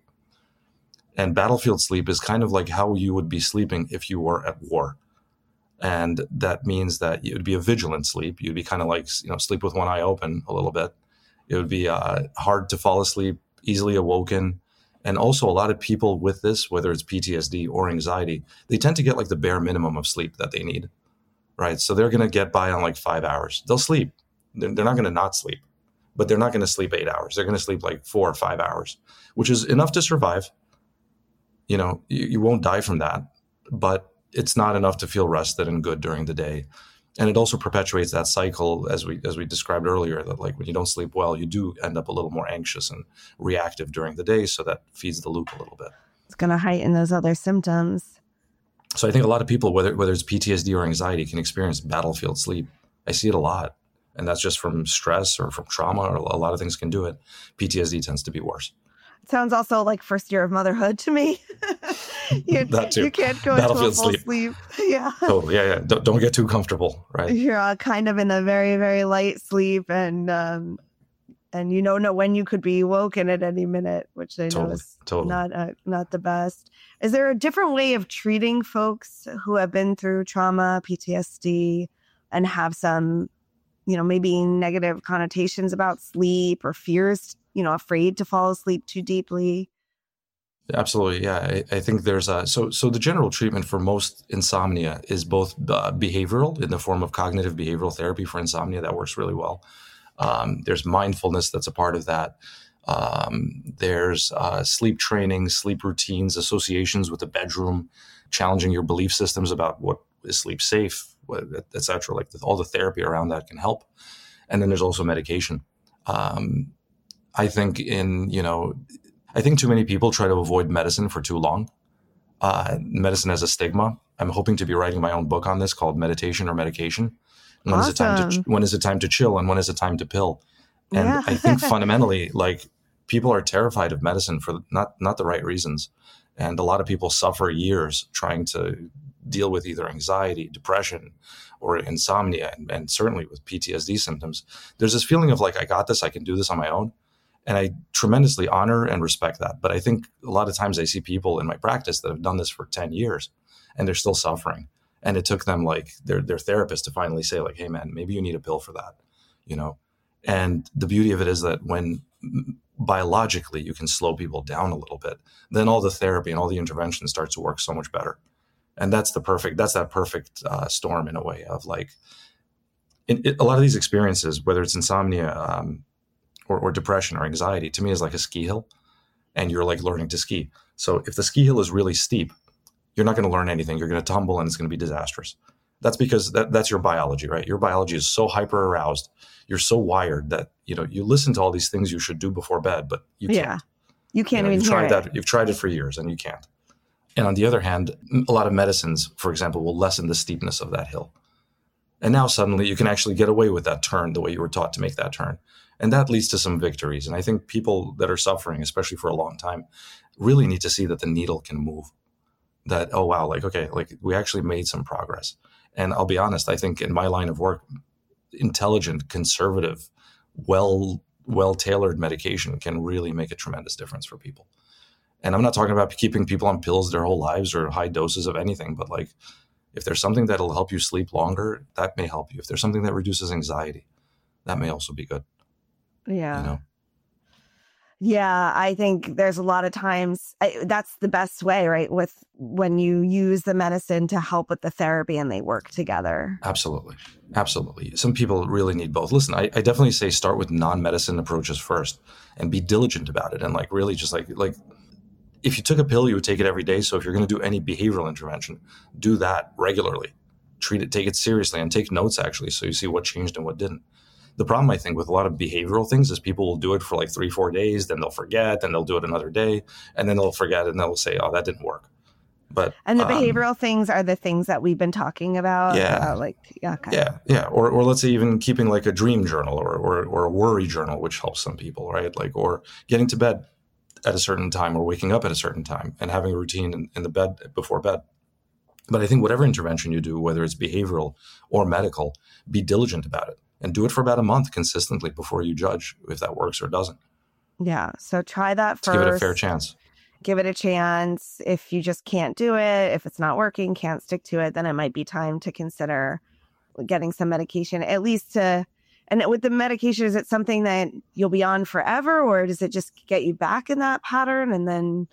And battlefield sleep is kind of like how you would be sleeping if you were at war. And that means that it would be a vigilant sleep. You'd be kind of like, you know, sleep with one eye open a little bit. It would be uh, hard to fall asleep, easily awoken. And also a lot of people with this, whether it's P T S D or anxiety, they tend to get like the bare minimum of sleep that they need, right? So they're going to get by on like five hours. They'll sleep. They're not going to not sleep, but they're not going to sleep eight hours. They're going to sleep like four or five hours, which is enough to survive. You know, you, you won't die from that, but it's not enough to feel rested and good during the day. And it also perpetuates that cycle, as we as we described earlier, that like when you don't sleep well, you do end up a little more anxious and reactive during the day. So that feeds the loop a little bit. It's going to heighten those other symptoms. So I think a lot of people, whether whether it's P T S D or anxiety, can experience battlefield sleep. I see it a lot. And that's just from stress or from trauma, or a lot of things can do it. P T S D tends to be worse. It sounds also like first year of motherhood to me. you, that too. You can't go into a full sleep. sleep. Yeah. Totally. Yeah, yeah. Don't, don't get too comfortable, right? You're uh, kind of in a very, very light sleep, and um, and you don't know when you could be woken at any minute, which I totally, know is totally. not uh, not the best. Is there a different way of treating folks who have been through trauma, P T S D, and have some, you know, maybe negative connotations about sleep or fears, you know, afraid to fall asleep too deeply? Absolutely. Yeah. I, I think there's a, so, so the general treatment for most insomnia is both uh, behavioral in the form of cognitive behavioral therapy for insomnia. That works really well. Um, there's mindfulness that's a part of that. Um, there's uh, sleep training, sleep routines, associations with the bedroom, challenging your belief systems about what is sleep safe, et cetera. Like the, all the therapy around that can help. And then there's also medication. Um, I think in, you know, I think too many people try to avoid medicine for too long. Uh, medicine has a stigma. I'm hoping to be writing my own book on this called Meditation or Medication. When awesome. is it time to when is it time to chill and when is it time to pill? And yeah. I think fundamentally, like people are terrified of medicine for not not the right reasons. And a lot of people suffer years trying to deal with either anxiety, depression, or insomnia, and, and certainly with P T S D symptoms. There's this feeling of like, I got this, I can do this on my own. And I tremendously honor and respect that. But I think a lot of times I see people in my practice that have done this for ten years and they're still suffering. And it took them like their their therapist to finally say like, hey man, maybe you need a pill for that, you know? And the beauty of it is that when biologically you can slow people down a little bit, then all the therapy and all the intervention starts to work so much better. And that's the perfect, that's that perfect uh, storm in a way of like, in, it, a lot of these experiences, whether it's insomnia, um, Or, or depression or anxiety, to me is like a ski hill, and you're like learning to ski. So if the ski hill is really steep, you're not going to learn anything. You're going to tumble and it's going to be disastrous. That's because that, that's your biology, right? Your biology is so hyper aroused. You're so wired that, you know, you listen to all these things you should do before bed, but you can't. Yeah, you can't you know, even you've tried hear that. You've tried it for years and you can't. And on the other hand, a lot of medicines, for example, will lessen the steepness of that hill. And now suddenly you can actually get away with that turn the way you were taught to make that turn. And that leads to some victories. And I think people that are suffering, especially for a long time, really need to see that the needle can move. that, oh, wow, like, okay, like we actually made some progress. And I'll be honest, I think in my line of work, intelligent, conservative, well, well-tailored medication can really make a tremendous difference for people. And I'm not talking about keeping people on pills their whole lives or high doses of anything, but like if there's something that'll help you sleep longer, that may help you. If there's something that reduces anxiety, that may also be good. Yeah. You know? Yeah, I think there's a lot of times I, that's the best way, right? With when you use the medicine to help with the therapy and they work together. Absolutely. Absolutely. Some people really need both. Listen, I, I definitely say start with non-medicine approaches first and be diligent about it. And like really just like, like if you took a pill, you would take it every day. So if you're going to do any behavioral intervention, do that regularly. Treat it, take it seriously, and take notes actually, so you see what changed and what didn't. The problem, I think, with a lot of behavioral things is people will do it for like three, four days, then they'll forget, then they'll do it another day, and then they'll forget, and they'll say, oh, that didn't work. But And the um, behavioral things are the things that we've been talking about. Yeah. About like, yeah, okay. Yeah, yeah. Or or let's say even keeping like a dream journal or, or or a worry journal, which helps some people, right? Like, or getting to bed at a certain time or waking up at a certain time and having a routine in, in the bed before bed. But I think whatever intervention you do, whether it's behavioral or medical, be diligent about it and do it for about a month consistently before you judge if that works or doesn't. Yeah. So try that first. To give it a fair chance. Give it a chance. If you just can't do it, if it's not working, can't stick to it, then it might be time to consider getting some medication, at least to, and with the medication, is it something that you'll be on forever, or does it just get you back in that pattern? And then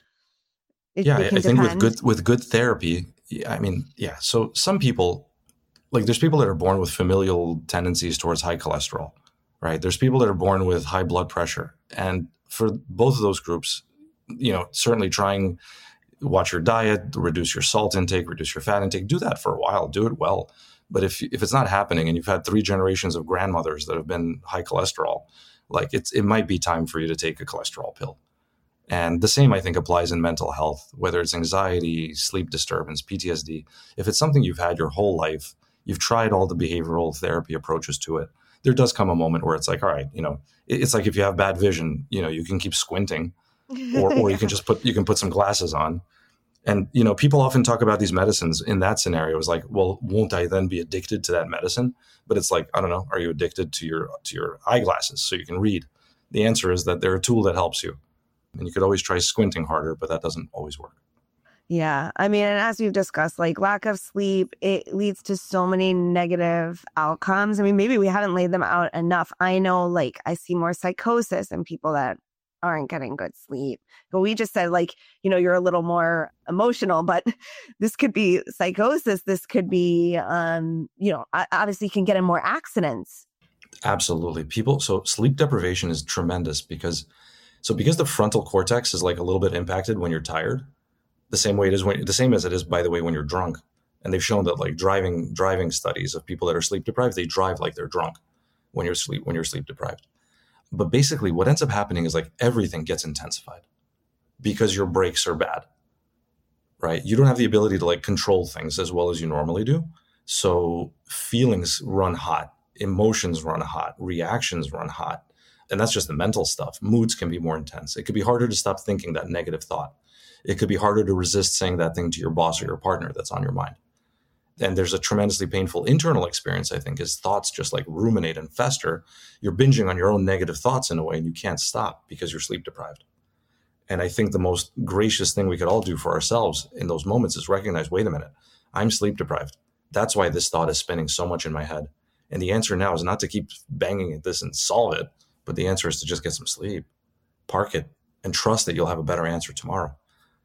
it, yeah, it can I think depend. with good, with good therapy, I mean, yeah. So some people, like there's people that are born with familial tendencies towards high cholesterol, right? There's people that are born with high blood pressure. And for both of those groups, you know, certainly trying watch your diet, reduce your salt intake, reduce your fat intake, do that for a while, do it well. But if if it's not happening and you've had three generations of grandmothers that have been high cholesterol, like it's it might be time for you to take a cholesterol pill. And the same, I think, applies in mental health, whether it's anxiety, sleep disturbance, P T S D. If it's something you've had your whole life, you've tried all the behavioral therapy approaches to it, there does come a moment where it's like, all right, you know, it's like if you have bad vision, you know, you can keep squinting or, or you can just put, you can put some glasses on. And, you know, people often talk about these medicines in that scenario is like, well, won't I then be addicted to that medicine? But it's like, I don't know, are you addicted to your, to your eyeglasses so you can read? The answer is that they're a tool that helps you. And you could always try squinting harder, but that doesn't always work. Yeah. I mean, and as we've discussed, like lack of sleep, it leads to so many negative outcomes. I mean, maybe we haven't laid them out enough. I know, like, I see more psychosis in people that aren't getting good sleep. But we just said, like, you know, you're a little more emotional, but this could be psychosis. This could be, um, you know, obviously you can get in more accidents. Absolutely. People, so sleep deprivation is tremendous because So because the frontal cortex is like a little bit impacted when you're tired, the same way it is when the same as it is, by the way, when you're drunk. And they've shown that like driving driving studies of people that are sleep deprived, they drive like they're drunk when you're sleep when you're sleep deprived. But basically what ends up happening is like everything gets intensified because your brakes are bad, right? You don't have the ability to like control things as well as you normally do. So feelings run hot, emotions run hot, reactions run hot. And that's just the mental stuff. Moods can be more intense. It could be harder to stop thinking that negative thought. It could be harder to resist saying that thing to your boss or your partner that's on your mind. And there's a tremendously painful internal experience, I think, as thoughts just like ruminate and fester. You're binging on your own negative thoughts in a way, and you can't stop because you're sleep deprived. And I think the most gracious thing we could all do for ourselves in those moments is recognize, wait a minute, I'm sleep deprived. That's why this thought is spinning so much in my head. And the answer now is not to keep banging at this and solve it. But the answer is to just get some sleep, park it, and trust that you'll have a better answer tomorrow.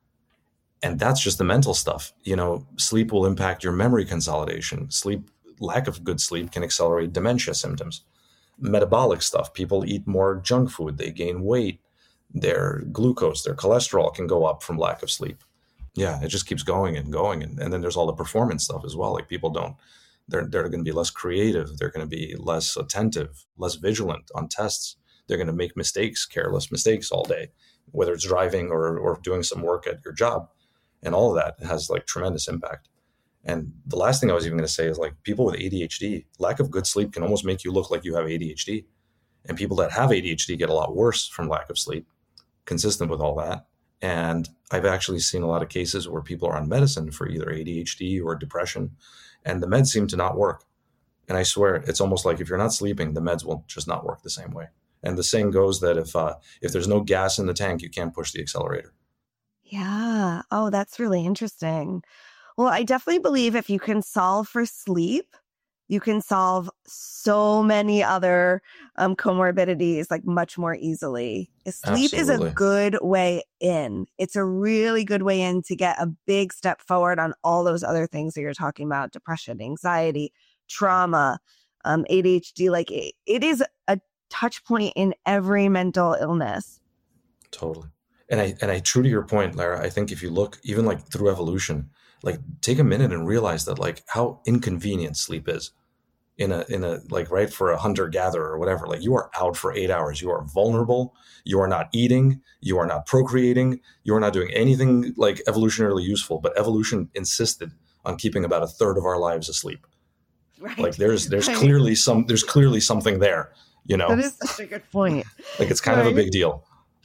And that's just the mental stuff. You know, sleep will impact your memory consolidation. Sleep, lack of good sleep can accelerate dementia symptoms. Metabolic stuff, people eat more junk food, they gain weight. Their glucose, their cholesterol can go up from lack of sleep. Yeah, it just keeps going and going. And, and then there's all the performance stuff as well. Like people don't, They're, they're going to be less creative. They're going to be less attentive, less vigilant on tests. They're going to make mistakes, careless mistakes all day, whether it's driving or, or doing some work at your job. And all of that has like tremendous impact. And the last thing I was even going to say is like people with A D H D, lack of good sleep can almost make you look like you have A D H D. And people that have A D H D get a lot worse from lack of sleep, consistent with all that. And I've actually seen a lot of cases where people are on medicine for either A D H D or depression, and the meds seem to not work. And I swear, it's almost like if you're not sleeping, the meds will just not work the same way. And the saying goes that if uh, if there's no gas in the tank, you can't push the accelerator. Yeah. Oh, that's really interesting. Well, I definitely believe if you can solve for sleep, you can solve so many other um, comorbidities like much more easily. Sleep Absolutely. is a good way in. It's a really good way in to get a big step forward on all those other things that you're talking about: depression, anxiety, trauma, um, A D H D. Like it, it is a touch point in every mental illness. Totally. And I and I true to your point, Lara, I think if you look even like through evolution, like take a minute and realize that like how inconvenient sleep is in a in a like right for a hunter gatherer or whatever. Like you are out for eight hours. You are vulnerable. You are not eating. You are not procreating. You are not doing anything like evolutionarily useful. But evolution insisted on keeping about a third of our lives asleep. Right. Like there's there's Right. clearly some there's clearly something there, you know. That is such a good point. Like it's kind Right. of a big deal.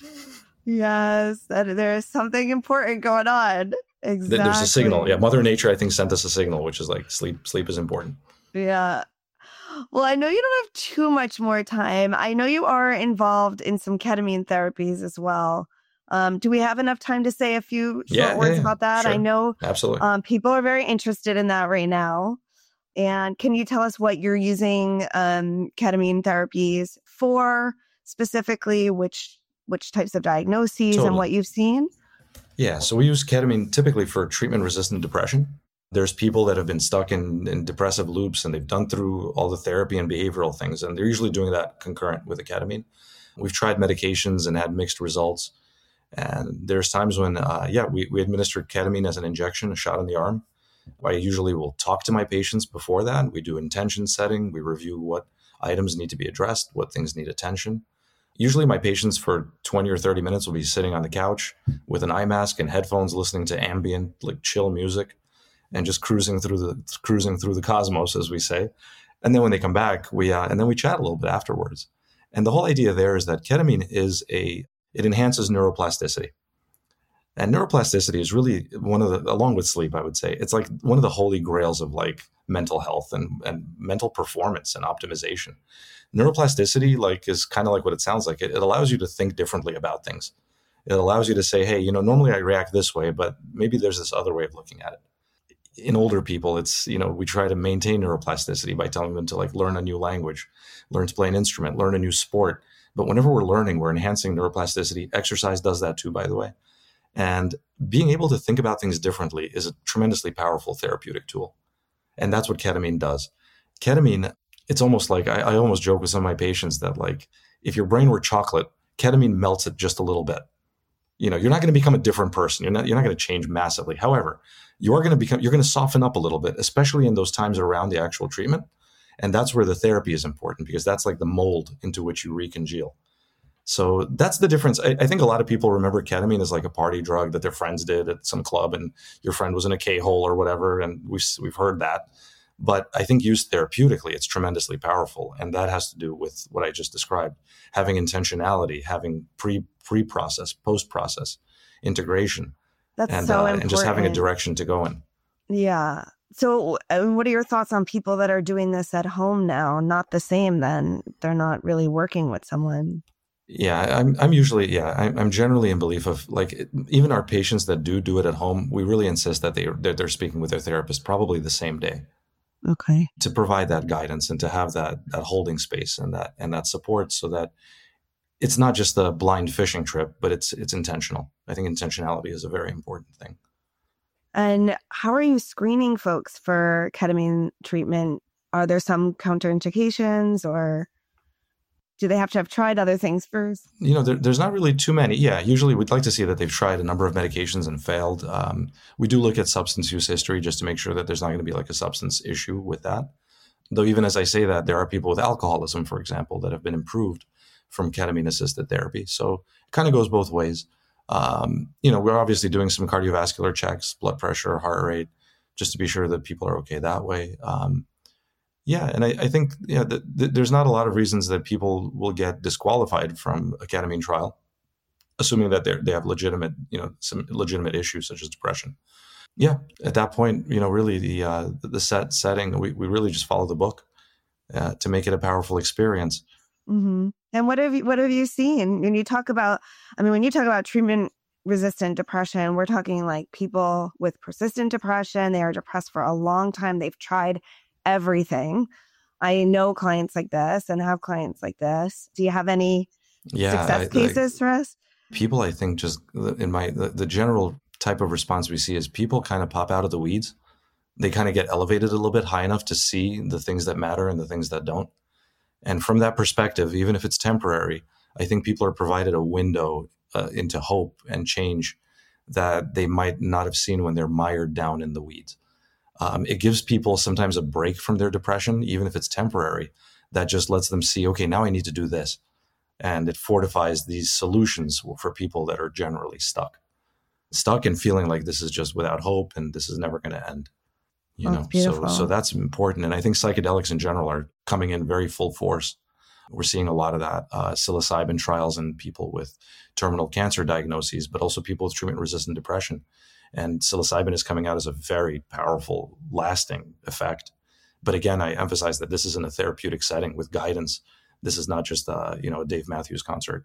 Yes, that there is something important going on. Exactly. There's a signal. Yeah, Mother Nature, I think, sent us a signal, which is like sleep. Sleep is important. Yeah. Well, I know you don't have too much more time. I know you are involved in some ketamine therapies as well. Um, do we have enough time to say a few short Yeah, words yeah, yeah. about that? Sure. I know Absolutely. um, people are very interested in that right now. And can you tell us what you're using um, ketamine therapies for specifically, which which types of diagnoses Totally. and what you've seen? Yeah, so we use ketamine typically for treatment-resistant depression. There's people that have been stuck in, in depressive loops and they've done through all the therapy and behavioral things, and they're usually doing that concurrent with the ketamine. We've tried medications and had mixed results. And there's times when, uh, yeah, we, we administer ketamine as an injection, a shot in the arm. I usually will talk to my patients before that. We do intention setting. We review what items need to be addressed, what things need attention. Usually my patients for twenty or thirty minutes will be sitting on the couch with an eye mask and headphones, listening to ambient, like chill music and just cruising through the cruising through the cosmos, as we say. And then when they come back, we uh, and then we chat a little bit afterwards. And the whole idea there is that ketamine is a it enhances neuroplasticity. And neuroplasticity is really one of the, along with sleep, I would say, it's like one of the holy grails of like mental health and, and mental performance and optimization. Neuroplasticity, like, is kind of like what it sounds like. It, it allows you to think differently about things. It allows you to say, hey, you know, normally I react this way, but maybe there's this other way of looking at it. In older people, it's, you know, we try to maintain neuroplasticity by telling them to like learn a new language, learn to play an instrument, learn a new sport. But whenever we're learning, we're enhancing neuroplasticity. Exercise does that too, by the way. And being able to think about things differently is a tremendously powerful therapeutic tool. And that's what ketamine does. Ketamine, it's almost like, I, I almost joke with some of my patients that like, if your brain were chocolate, ketamine melts it just a little bit. You know, you're not going to become a different person. You're not, you're not going to change massively. However, you are going to become, you're going to soften up a little bit, especially in those times around the actual treatment. And that's where the therapy is important, because that's like the mold into which you recongeal. So that's the difference. I, I think a lot of people remember ketamine as like a party drug that their friends did at some club, and your friend was in a K-hole or whatever. And we've, we've heard that. But I think used therapeutically, it's tremendously powerful. And that has to do with what I just described, having intentionality, having pre, pre-process, post-process, integration. That's and, so uh, important. And just having a direction to go in. Yeah. So uh, what are your thoughts on people that are doing this at home now? Not the same then. They're not really working with someone. Yeah, I'm I'm usually, yeah, I'm, I'm generally in belief of like, even our patients that do do it at home, we really insist that they, that they're speaking with their therapist probably the same day. Okay. To provide that guidance and to have that that holding space and that and that support, so that it's not just a blind fishing trip, but it's it's intentional. I think intentionality is a very important thing. And how are you screening folks for ketamine treatment? Are there some counterindications, or do they have to have tried other things first? You know, there, there's not really too many. Yeah, usually we'd like to see that they've tried a number of medications and failed. Um, we do look at substance use history just to make sure that there's not going to be like a substance issue with that. Though even as I say that, there are people with alcoholism, for example, that have been improved from ketamine-assisted therapy. So it kind of goes both ways. Um, you know, we're obviously doing some cardiovascular checks, blood pressure, heart rate, just to be sure that people are okay that way. Um, yeah, and I, I think yeah, the, the, there's not a lot of reasons that people will get disqualified from a ketamine trial, assuming that they they have legitimate, you know, some legitimate issues such as depression. Yeah, at that point, you know, really the uh, the set setting, we, we really just follow the book uh, to make it a powerful experience. Mm-hmm. And what have you what have you seen when you talk about? I mean, when you talk about treatment resistant depression, we're talking like people with persistent depression. They are depressed for a long time. They've tried everything. I know clients like this and have clients like this. Do you have any yeah, success I, cases I, for us? People, I think, just in my the, the general type of response we see is people kind of pop out of the weeds. They kind of get elevated a little bit high enough to see the things that matter and the things that don't. And from that perspective, even if it's temporary, I think people are provided a window uh, into hope and change that they might not have seen when they're mired down in the weeds. Um, it gives people sometimes a break from their depression, even if it's temporary, that just lets them see, okay, now I need to do this. And it fortifies these solutions for people that are generally stuck, stuck and feeling like this is just without hope and this is never going to end. You Oh, know, that's beautiful. so so that's important. And I think psychedelics in general are coming in very full force. We're seeing a lot of that uh, psilocybin trials in people with terminal cancer diagnoses, but also people with treatment-resistant depression. And psilocybin is coming out as a very powerful, lasting effect. But again, I emphasize that this is in a therapeutic setting with guidance. This is not just uh, you know, a Dave Matthews concert.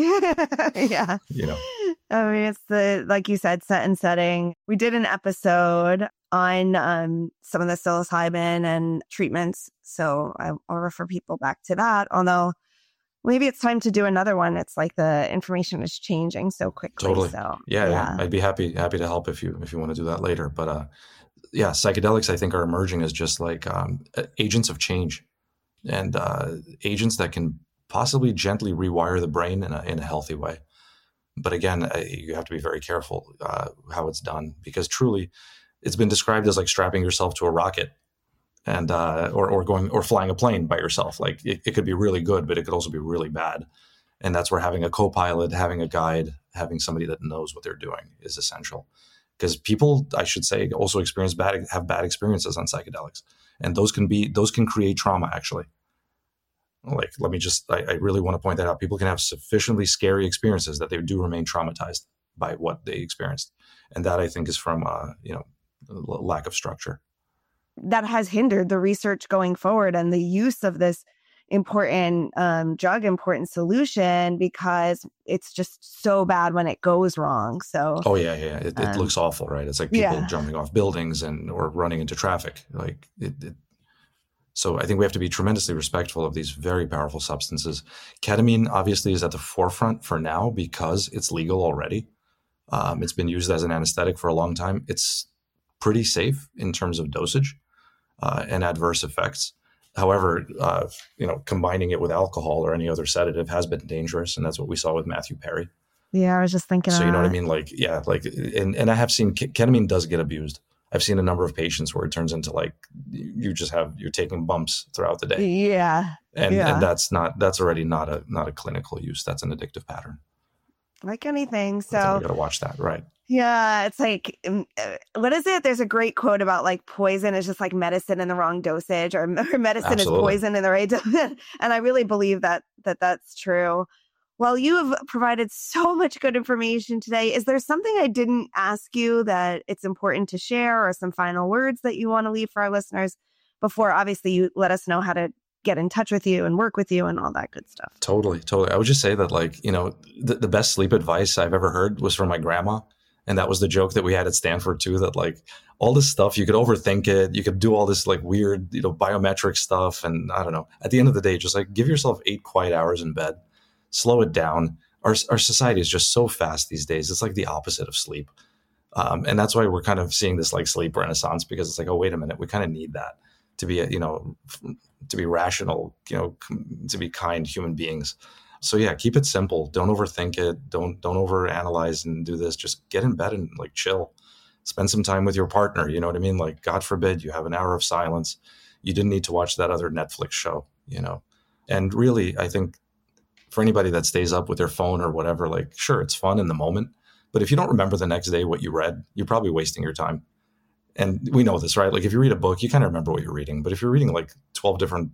Yeah. You know, I mean, it's the, like you said, set and setting. We did an episode on um, some of the psilocybin and treatments. So I, I'll refer people back to that. Although maybe it's time to do another one. It's like the information is changing so quickly. Totally. So Yeah, yeah. yeah. I'd be happy happy to help if you if you want to do that later. But uh, yeah, psychedelics I think are emerging as just like um, agents of change and uh, agents that can possibly gently rewire the brain in a, in a healthy way. But again, uh, you have to be very careful uh, how it's done, because truly it's been described as like strapping yourself to a rocket and uh, or, or going or flying a plane by yourself. Like it, it could be really good, but it could also be really bad. And that's where having a co-pilot, having a guide, having somebody that knows what they're doing is essential. Because people, I should say, also experience bad, have bad experiences on psychedelics. And those can be, those can create trauma actually. Like, let me just, I, I really want to point that out. People can have sufficiently scary experiences that they do remain traumatized by what they experienced. And that I think is from, uh, you know, lack of structure. That has hindered the research going forward and the use of this important um, drug, important solution, because it's just so bad when it goes wrong. So, oh yeah, yeah, it, it um, looks awful, right? It's like people yeah. jumping off buildings and or running into traffic. Like, it, it, so I think we have to be tremendously respectful of these very powerful substances. Ketamine obviously is at the forefront for now because it's legal already. Um, it's been used as an anesthetic for a long time. It's pretty safe in terms of dosage uh, and adverse effects. However, uh, you know, combining it with alcohol or any other sedative has been dangerous, and that's what we saw with Matthew Perry. Yeah, I was just thinking. So you know that. what I mean? Like, yeah, like, and and I have seen ketamine does get abused. I've seen a number of patients where it turns into like you just have you're taking bumps throughout the day. Yeah, and yeah. and that's not that's already not a not a clinical use. That's an addictive pattern. Like anything, so I think we got to watch that, right? Yeah, it's like, what is it? There's a great quote about like poison is just like medicine in the wrong dosage, or, or medicine Absolutely. is poison in the right dosage. And I really believe that that that's true. Well, you have provided so much good information today. Is there something I didn't ask you that it's important to share, or some final words that you want to leave for our listeners before obviously you let us know how to get in touch with you and work with you and all that good stuff? Totally, totally. I would just say that, like, you know, the, the best sleep advice I've ever heard was from my grandma. And that was the joke that we had at Stanford too, that like all this stuff, you could overthink it. You could do all this like weird, you know, biometric stuff. And I don't know, at the end of the day, just like give yourself eight quiet hours in bed, slow it down. Our, our society is just so fast these days. It's like the opposite of sleep. Um, and that's why we're kind of seeing this like sleep renaissance, because it's like, oh, wait a minute, we kind of need that to be, you know, to be rational, you know, to be kind human beings. So yeah, keep it simple. Don't overthink it. Don't don't overanalyze and do this. Just get in bed and like chill. Spend some time with your partner. You know what I mean? Like, God forbid you have an hour of silence. You didn't need to watch that other Netflix show, you know? And really, I think for anybody that stays up with their phone or whatever, like, sure, it's fun in the moment. But if you don't remember the next day what you read, you're probably wasting your time. And we know this, right? Like if you read a book, you kind of remember what you're reading. But if you're reading like twelve different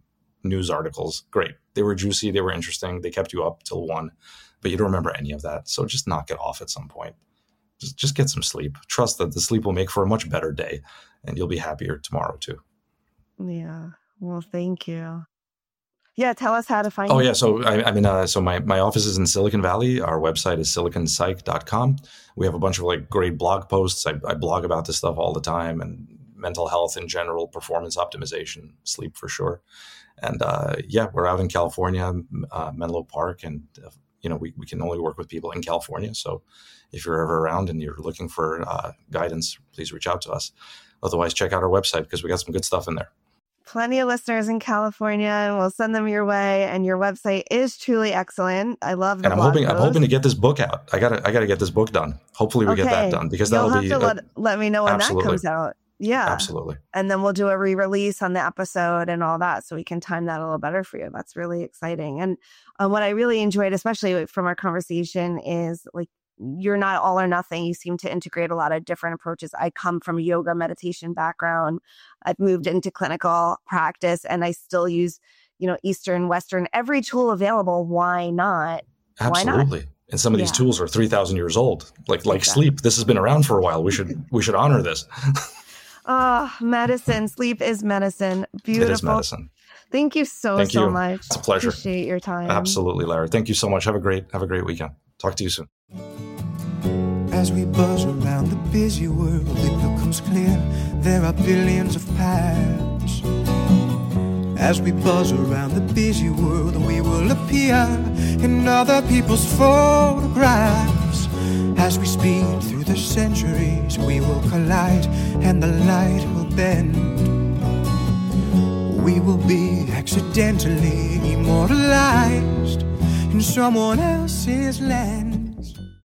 news articles. Great. They were juicy. They were interesting. They kept you up till one, but you don't remember any of that. So just knock it off at some point. Just, just get some sleep. Trust that the sleep will make for a much better day, and you'll be happier tomorrow too. Yeah. Well, thank you. Yeah. Tell us how to find Oh, you. yeah. So, I, I mean, uh, so my, my office is in Silicon Valley. Our website is silicon psych dot com. We have a bunch of like great blog posts. I, I blog about this stuff all the time, and mental health in general, performance optimization, sleep for sure. And uh, yeah, we're out in California, uh, Menlo Park, and uh, you know, we, we can only work with people in California. So if you're ever around and you're looking for uh, guidance, please reach out to us. Otherwise, check out our website because we got some good stuff in there. Plenty of listeners in California, and we'll send them your way. And your website is truly excellent. I love the And I'm blog hoping post. I'm hoping to get this book out. I gotta I gotta get this book done. Hopefully we okay. get that done because You'll that'll have be to uh, let, let me know when absolutely. that comes out. Yeah. Absolutely. And then we'll do a re-release on the episode and all that, so we can time that a little better for you. That's really exciting. And uh, what I really enjoyed, especially from our conversation, is like, you're not all or nothing. You seem to integrate a lot of different approaches. I come from a yoga meditation background. I've moved into clinical practice, and I still use, you know, Eastern, Western, every tool available. Why not? Absolutely. Why not? And some of these Yeah. tools are three thousand years old. Like like Exactly. sleep. This has been around for a while. We should we should honor this. Oh, medicine. Sleep is medicine. Beautiful. It is medicine. Thank you so, Thank so you. much. It's a pleasure. Appreciate your time. Absolutely, Lara. Thank you so much. Have a great have a great weekend. Talk to you soon. As we buzz around the busy world, it becomes clear there are billions of paths. As we buzz around the busy world, we will appear in other people's photographs. As we speed through the centuries, we will collide and the light will bend. We will be accidentally immortalized in someone else's land.